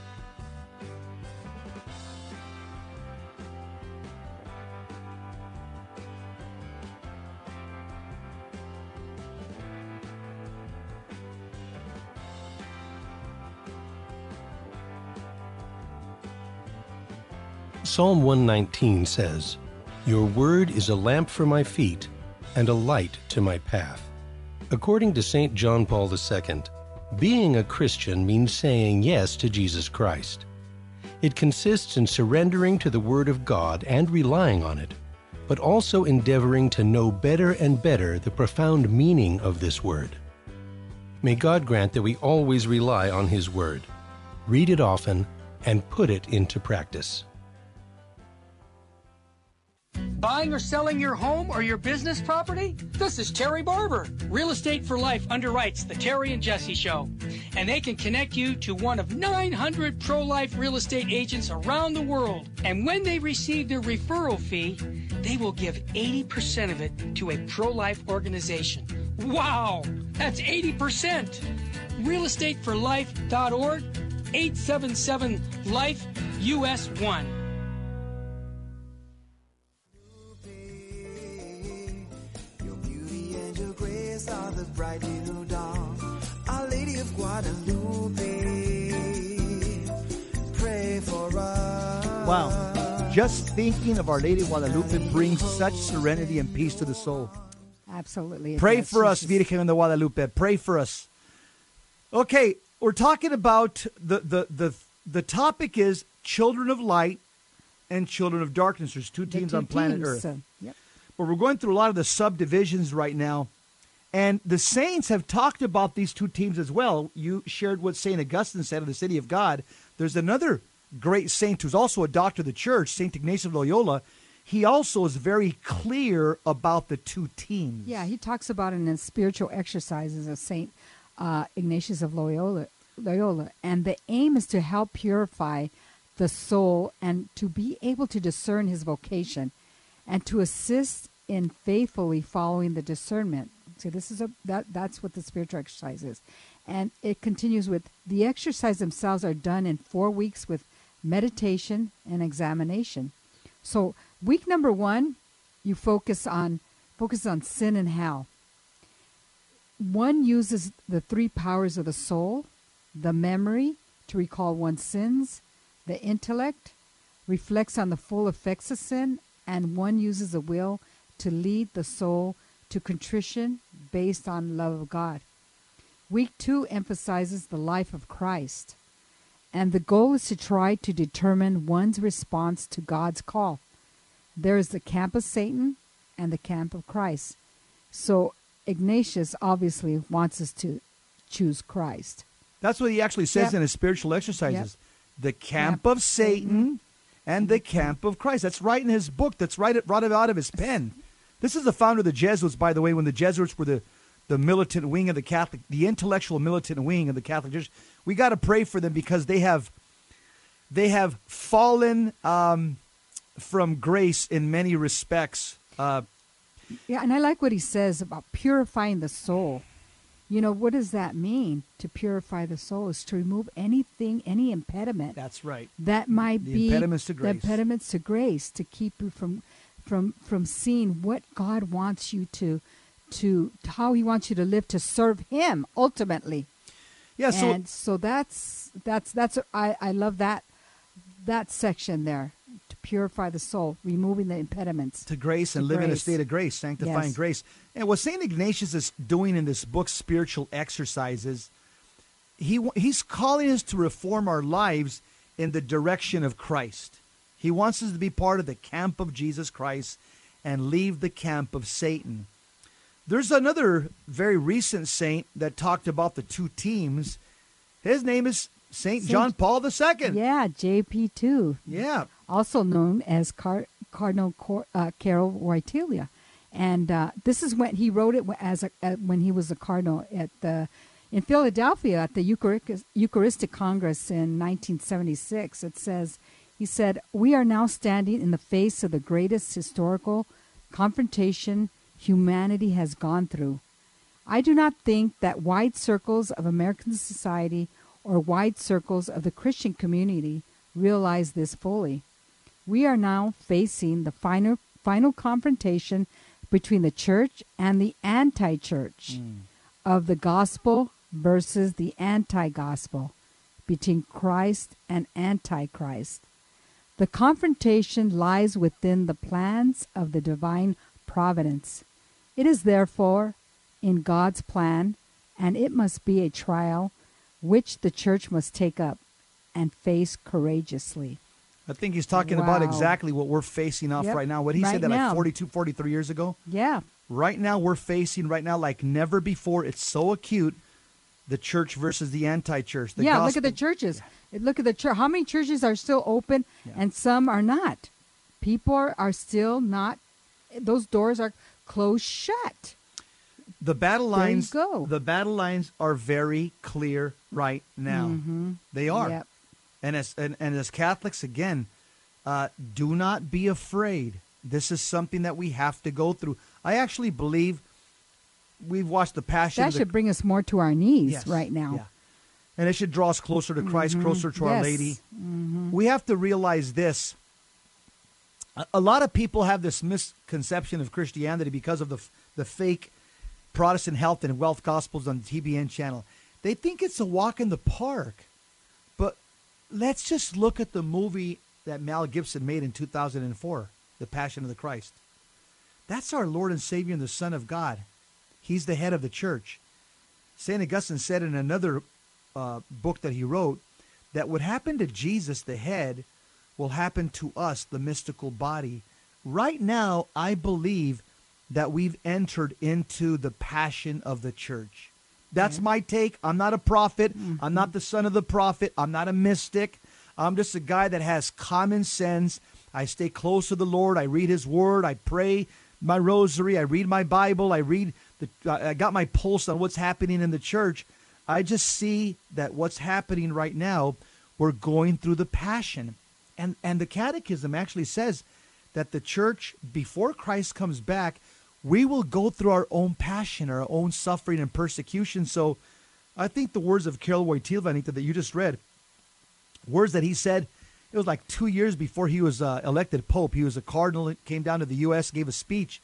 Psalm one nineteen says, Your word is a lamp for my feet and a light to my path. According to Saint John Paul the Second, being a Christian means saying yes to Jesus Christ. It consists in surrendering to the Word of God and relying on it, but also endeavoring to know better and better the profound meaning of this Word. May God grant that we always rely on His Word. read it often, and put it into practice.
Buying or selling your home or your business property? This is Terry Barber. Real Estate for Life underwrites the Terry and Jesse Show. And they can connect you to one of nine hundred pro-life real estate agents around the world. And when they receive their referral fee, they will give eighty percent of it to a pro-life organization. Wow! That's eighty percent! real estate for life dot org, eight seven seven life U S one.
Are the bright little dawn, Our Lady of Guadalupe, pray for us.
Wow. Just thinking of Our Lady of Guadalupe brings such serenity and peace to the soul.
Absolutely.
Pray
does.
for
She's
us,
just-
Virgen de Guadalupe. Pray for us. Okay, we're talking about the, the, the, the topic is children of light and children of darkness. There's two
the
teams
two
on planet
teams,
Earth.
so, yep.
But we're going through a lot of the subdivisions right now. And the saints have talked about these two teams as well. You shared what Saint Augustine said of the City of God. There's another great saint who's also a doctor of the church, Saint Ignatius of Loyola. He also is very clear about the two teams.
Yeah, he talks about it in his spiritual exercises of Saint uh, Ignatius of Loyola, Loyola. And the aim is to help purify the soul and to be able to discern his vocation and to assist in faithfully following the discernment. So this is a that that's what the spiritual exercise is. And it continues with the exercise themselves are done in four weeks with meditation and examination. So week number one, you focus on focus on sin and hell. One uses the three powers of the soul, the memory to recall one's sins, the intellect reflects on the full effects of sin, and one uses the will to lead the soul to contrition based on love of God. Week two emphasizes the life of Christ, and the goal is to try to determine one's response to God's call. There is the camp of Satan and the camp of Christ. So Ignatius obviously wants us to choose Christ.
That's what he actually says
Yep.
in his spiritual exercises.
Yep.
The camp
Camp
of Satan and the camp of Christ. That's right in his book. That's right, right out of his pen. This is the founder of the Jesuits, by the way, when the Jesuits were the, the militant wing of the Catholic, the intellectual militant wing of the Catholic Church. We got to pray for them because they have, they have fallen um, from grace in many respects. Uh,
Yeah, and I like what he says about purifying the soul. You know, what does that mean? To purify the soul is to remove anything, any impediment.
That's right.
That might
The
be
impediments to
the
grace.
impediments to grace to keep you from, from, from seeing what God wants you to, to how He wants you to live to serve Him ultimately.
Yeah. So
and so that's that's that's I I love that that section there. To purify the soul, removing the impediments
to grace and
to
live in a
grace.
state of grace, sanctifying
Yes.
grace. And what Saint Ignatius is doing in this book, Spiritual Exercises, he he's calling us to reform our lives in the direction of Christ. He wants us to be part of the camp of Jesus Christ and leave the camp of Satan. There's another very recent saint that talked about the two teams. His name is Saint
Saint-
John Paul the Second.
Yeah, J P two.
Yeah.
Also known as Car- Cardinal Cor- uh, Carol Wojtyla. And uh, this is when he wrote it as a, uh, when he was a cardinal at the in Philadelphia at the Eucharistic, Eucharistic Congress in nineteen seventy-six. It says, he said, "We are now standing in the face of the greatest historical confrontation humanity has gone through. I do not think that wide circles of American society or wide circles of the Christian community realize this fully. We are now facing the final, final confrontation between the church and the anti-church,
Mm.
of the gospel versus the anti-gospel, between Christ and antichrist. The confrontation lies within the plans of the divine providence. It is therefore in God's plan, and it must be a trial which the church must take up and face courageously."
I think he's talking about
Wow.
exactly what we're facing off
Yep.
right now. What he
Right
said that
now.
like forty-two, forty-three years ago.
Yeah.
Right now we're facing right now like never before. It's so acute. the church versus the anti-church. The
yeah,
gospel.
look at the churches. Look at the church. How many churches are still open
Yeah.
and some are not? People are, are still not. Those doors are closed shut.
The battle
There you
lines.
go.
The battle lines are very clear right now.
Mhm.
They are.
Yep.
And as and, and as Catholics, again, uh, do not be afraid. This is something that we have to go through. I actually believe we've watched the Passion.
That
of the,
should bring us more to our knees
Yes,
right now.
yeah. And it should draw us closer to Christ,
Mhm.
closer to Our
Yes.
Lady.
Mhm.
We have to realize this. A, a lot of people have this misconception of Christianity because of the f- the fake Protestant health and wealth gospels on the T B N channel. They think it's a walk in the park. But let's just look at the movie that Mel Gibson made in two thousand four, The Passion of the Christ. That's our Lord and Savior and the Son of God. He's the head of the church. Saint Augustine said in another uh, book that he wrote that what happened to Jesus, the head, will happen to us, the mystical body. Right now, I believe that we've entered into the passion of the church. That's my take. I'm not a prophet. I'm not the son of the prophet. I'm not a mystic. I'm just a guy that has common sense. I stay close to the Lord. I read his word. I pray my rosary. I read my Bible. I read the, I got my pulse on what's happening in the church. I just see that what's happening right now, we're going through the passion. And, and the catechism actually says that the church, before Christ comes back, we will go through our own passion, our own suffering and persecution. So I think the words of Karol Wojtyla, Anita, that you just read, words that he said, it was like two years before he was uh, elected Pope. He was a cardinal, came down to the U S, gave a speech.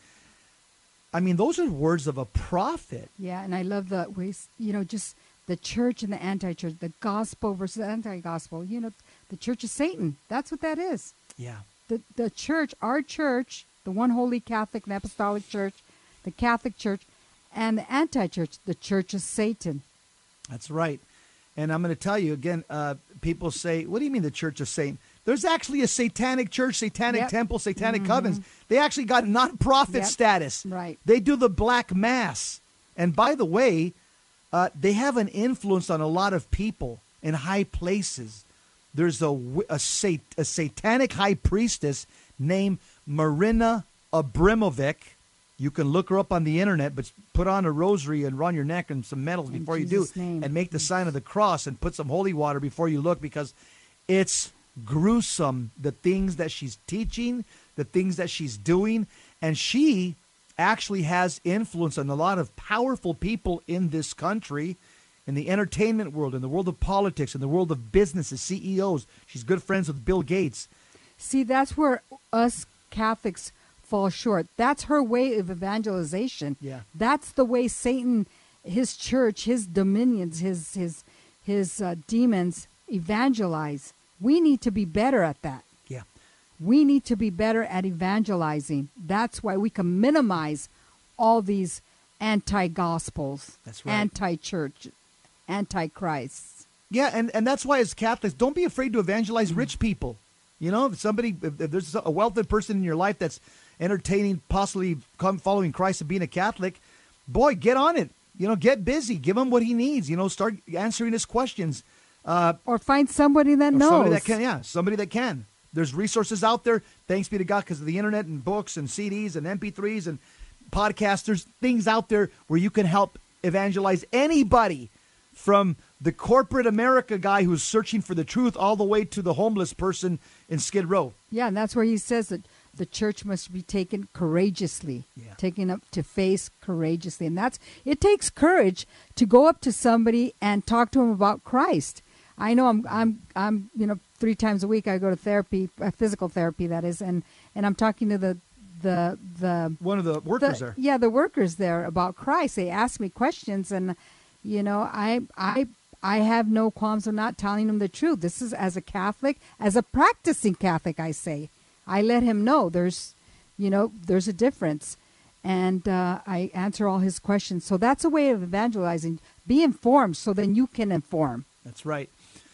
I mean, those are words of a prophet.
Yeah, and I love the ways, you know, just the church and the anti-church, the gospel versus anti-gospel. You know, the church of Satan. That's what that is.
Yeah.
The the church, our church, the one holy Catholic and Apostolic Church, the Catholic Church, and the anti-church, the church of Satan.
That's right. And I'm going to tell you again, uh, people say, what do you mean the church of Satan? There's actually a satanic church, satanic
Yep.
temple, satanic
Mhm.
covens. They actually got non-profit
Yep.
status.
Right.
They do the black mass. And by the way, uh, they have an influence on a lot of people in high places. There's a, wi- a, sat- a satanic high priestess named Marina Abramovic. You can look her up on the internet, but put on a rosary and run your neck and some medals
In
before you
Jesus'
do,
name.
and make the sign of the cross and put some holy water before you look, because it's gruesome, the things that she's teaching, the things that she's doing, and she actually has influence on a lot of powerful people in this country, in the entertainment world, in the world of politics, in the world of businesses, C E Os. She's good friends with Bill Gates.
See, that's where us Catholics fall short. That's her way of evangelization.
Yeah.
That's the way Satan, his church, his dominions, his his his uh, demons evangelize. We need to be better at that.
Yeah.
We need to be better at evangelizing. That's why we can minimize all these anti-gospels,
That's right.
anti-church, anti-Christ.
Yeah, and, and that's why as Catholics, don't be afraid to evangelize rich people. You know, if somebody, if, if there's a wealthy person in your life that's entertaining, possibly come following Christ and being a Catholic, boy, get on it. You know, get busy. Give him what he needs. You know, start answering his questions. Uh,
Or find somebody that
or
knows.
Somebody that can, yeah, somebody that can. There's resources out there, thanks be to God, because of the internet and books and C Ds and M P threes and podcasts. There's things out there where you can help evangelize anybody, from the corporate America guy who's searching for the truth all the way to the homeless person in Skid Row.
Yeah, and that's where he says that the church must be taken courageously,
Yeah.
taken up to face courageously. And that's, it takes courage to go up to somebody and talk to him about Christ. I know I'm, I'm, I'm, you know, three times a week I go to therapy, uh, physical therapy, that is, and, and I'm talking to the, the, the,
One of the workers
the-
there.
Yeah, the workers there about Christ. They ask me questions, and, you know, I, I, I have no qualms of not telling them the truth. This is as a Catholic, as a practicing Catholic, I say. I let him know there's, you know, there's a difference. And uh, I answer all his questions. So that's a way of evangelizing. Be informed so then you can inform.
That's right.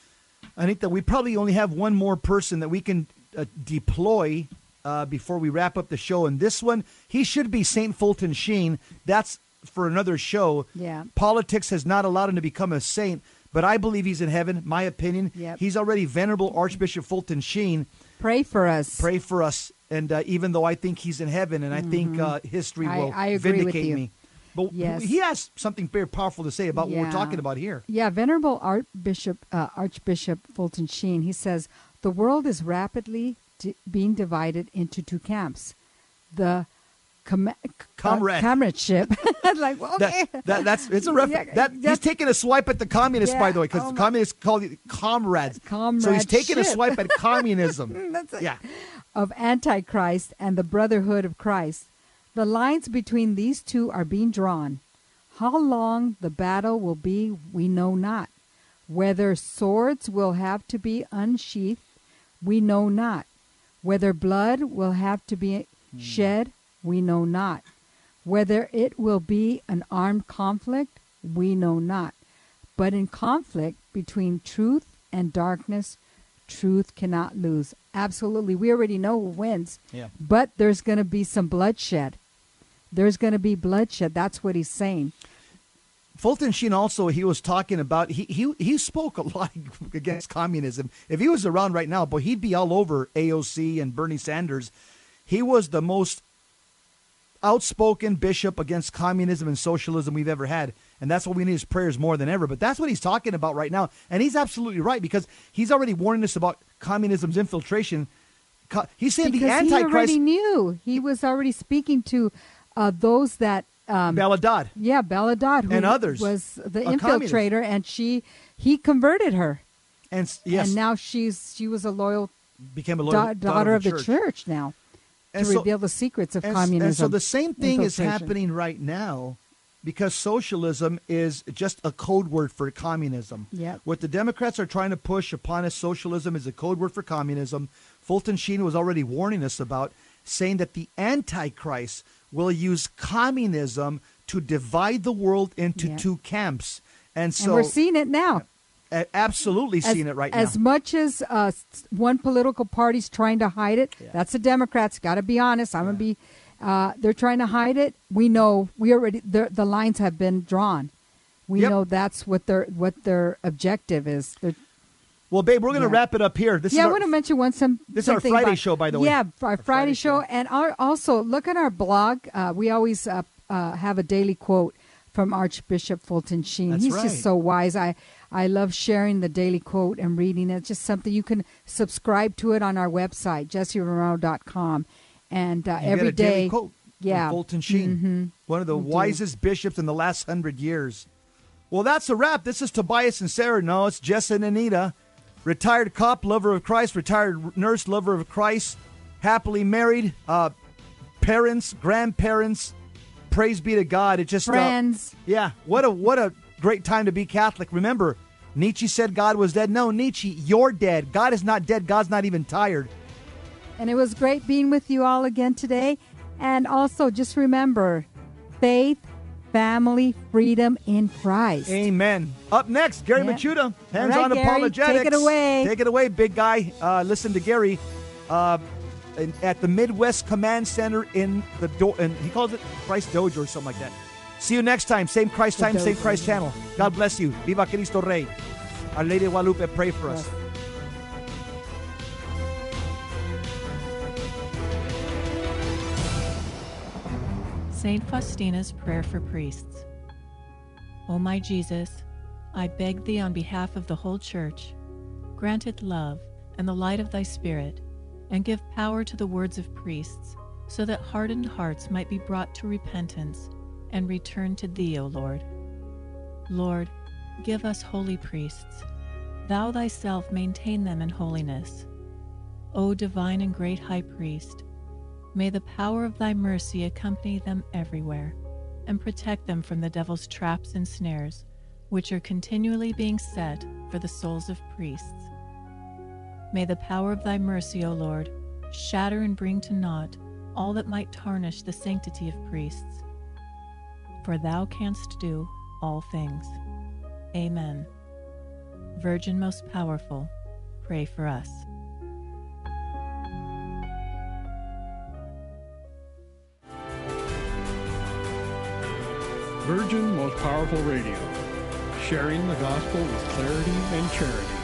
Anita, we probably only have one more person that we can uh, deploy uh, before we wrap up the show. And this one, he should be Saint Fulton Sheen. That's for another show.
Yeah.
Politics has not allowed him to become a saint, but I believe he's in heaven, my opinion.
Yep.
He's already Venerable Archbishop Fulton Sheen.
Pray for us.
Pray for us. And uh, even though I think he's in heaven, and I think uh, history
I-
will
I agree with
vindicate
you.
me. But
Yes.
he has something very powerful to say about what we're
Yeah.
talking about here.
Yeah, Venerable Archbishop uh, Archbishop Fulton Sheen, he says, the world is rapidly di- being divided into two camps. The com-
Comrade.
Uh, comradeship. like, well, okay.
That, that, that's it's a ref-
Yeah,
that he's
that's-
taking a swipe at the communists,
Yeah,
by the way, because
oh my-
communists call it comrades. So he's taking a
Comradeship.
swipe at communism.
That's it.
Yeah.
Of Antichrist and the Brotherhood of Christ. The lines between these two are being drawn. How long the battle will be, we know not. Whether swords will have to be unsheathed, we know not. Whether blood will have to be shed, we know not. Whether it will be an armed conflict, we know not. But in conflict between truth and darkness, truth cannot lose. Absolutely. We already know who wins.
Yeah.
But there's going to be some bloodshed. There's going to be bloodshed. That's what he's saying.
Fulton Sheen also, he was talking about, he, he he spoke a lot against communism. If he was around right now, boy, he'd be all over A O C and Bernie Sanders. He was the most outspoken bishop against communism and socialism we've ever had. And that's what we need is prayers more than ever. But that's what he's talking about right now. And he's absolutely right, because he's already warning us about communism's infiltration. Co- He's saying
Because
the
he
Antichrist...
already knew. He was already speaking to uh, those that... Um,
Bella Dodd.
Yeah, Bella Dodd, who
And others.
was the
A communist.
infiltrator, and she he converted her.
And s- yes,
And now she's she was a loyal
became a
da-
loyal
daughter, of the church, now
And
to
so-
reveal the secrets of
and,
communism.
And so the same thing is
infiltration.
happening right now, because socialism is just a code word for communism.
Yep.
What the Democrats are trying to push upon us, socialism, is a code word for communism. Fulton Sheen was already warning us about, saying that the Antichrist will use communism to divide the world into
Yeah.
two camps. And so
and we're seeing it now.
a- absolutely
As-
seeing it right
As
now.
much as uh, s- one political party's trying to hide it, that's the Democrats. Got to be honest. I'm gonna be. Uh, they're trying to hide it. We know. We already. The the lines have been drawn. We
Yep.
know that's what their what their objective is. They're,
Well, babe, we're going to
Yeah.
wrap it up here. This
yeah,
is
I
our,
want to mention one some.
This is our
something
Friday
about-
show, by the way.
Yeah, our, Friday, show, and our, also look at our blog. Uh, we always uh, uh, have a daily quote from Archbishop Fulton Sheen.
That's
He's
right.
just so wise. I I love sharing the daily quote and reading it. It's just something you can subscribe to it on our website, jesse romero dot com, and uh,
You
every
get a daily
day.
quote from
yeah,
Fulton Sheen,
Mhm.
one of the
We do.
wisest bishops in the last hundred years. Well, that's a wrap. This is Tobias and Sarah. No, it's Jess and Anita. Retired cop, lover of Christ. Retired nurse, lover of Christ. Happily married. Uh, parents, grandparents. Praise be to God. It just uh,
Friends.
yeah. What a what a great time to be Catholic. Remember, Nietzsche said God was dead. No, Nietzsche, you're dead. God is not dead. God's not even tired.
And it was great being with you all again today. And also, just remember, faith, family, freedom in Christ.
Amen. Up next, Gary
Yeah.
Machuda, Hands
All right,
on
Gary,
Apologetics.
take it away.
Take it away, big guy. Uh, listen to Gary uh, in, at the Midwest Command Center in the do- and he calls it Christ Dojo or something like that. See you next time. Same Christ
The
time, same
Dojo.
Christ channel. God bless you. Viva Cristo Rey. Our Lady of Guadalupe, pray for us.
Saint Faustina's Prayer for Priests. O my Jesus, I beg thee on behalf of the whole Church, grant it love and the light of thy Spirit, and give power to the words of priests, so that hardened hearts might be brought to repentance and return to thee, O Lord. Lord, give us holy priests. Thou thyself maintain them in holiness. O divine and great High Priest, may the power of thy mercy accompany them everywhere, and protect them from the devil's traps and snares, which are continually being set for the souls of priests. May the power of thy mercy, O Lord, shatter and bring to naught all that might tarnish the sanctity of priests. For thou canst do all things. Amen. Virgin most powerful, pray for us.
Virgin Most Powerful Radio, sharing the gospel with clarity and charity.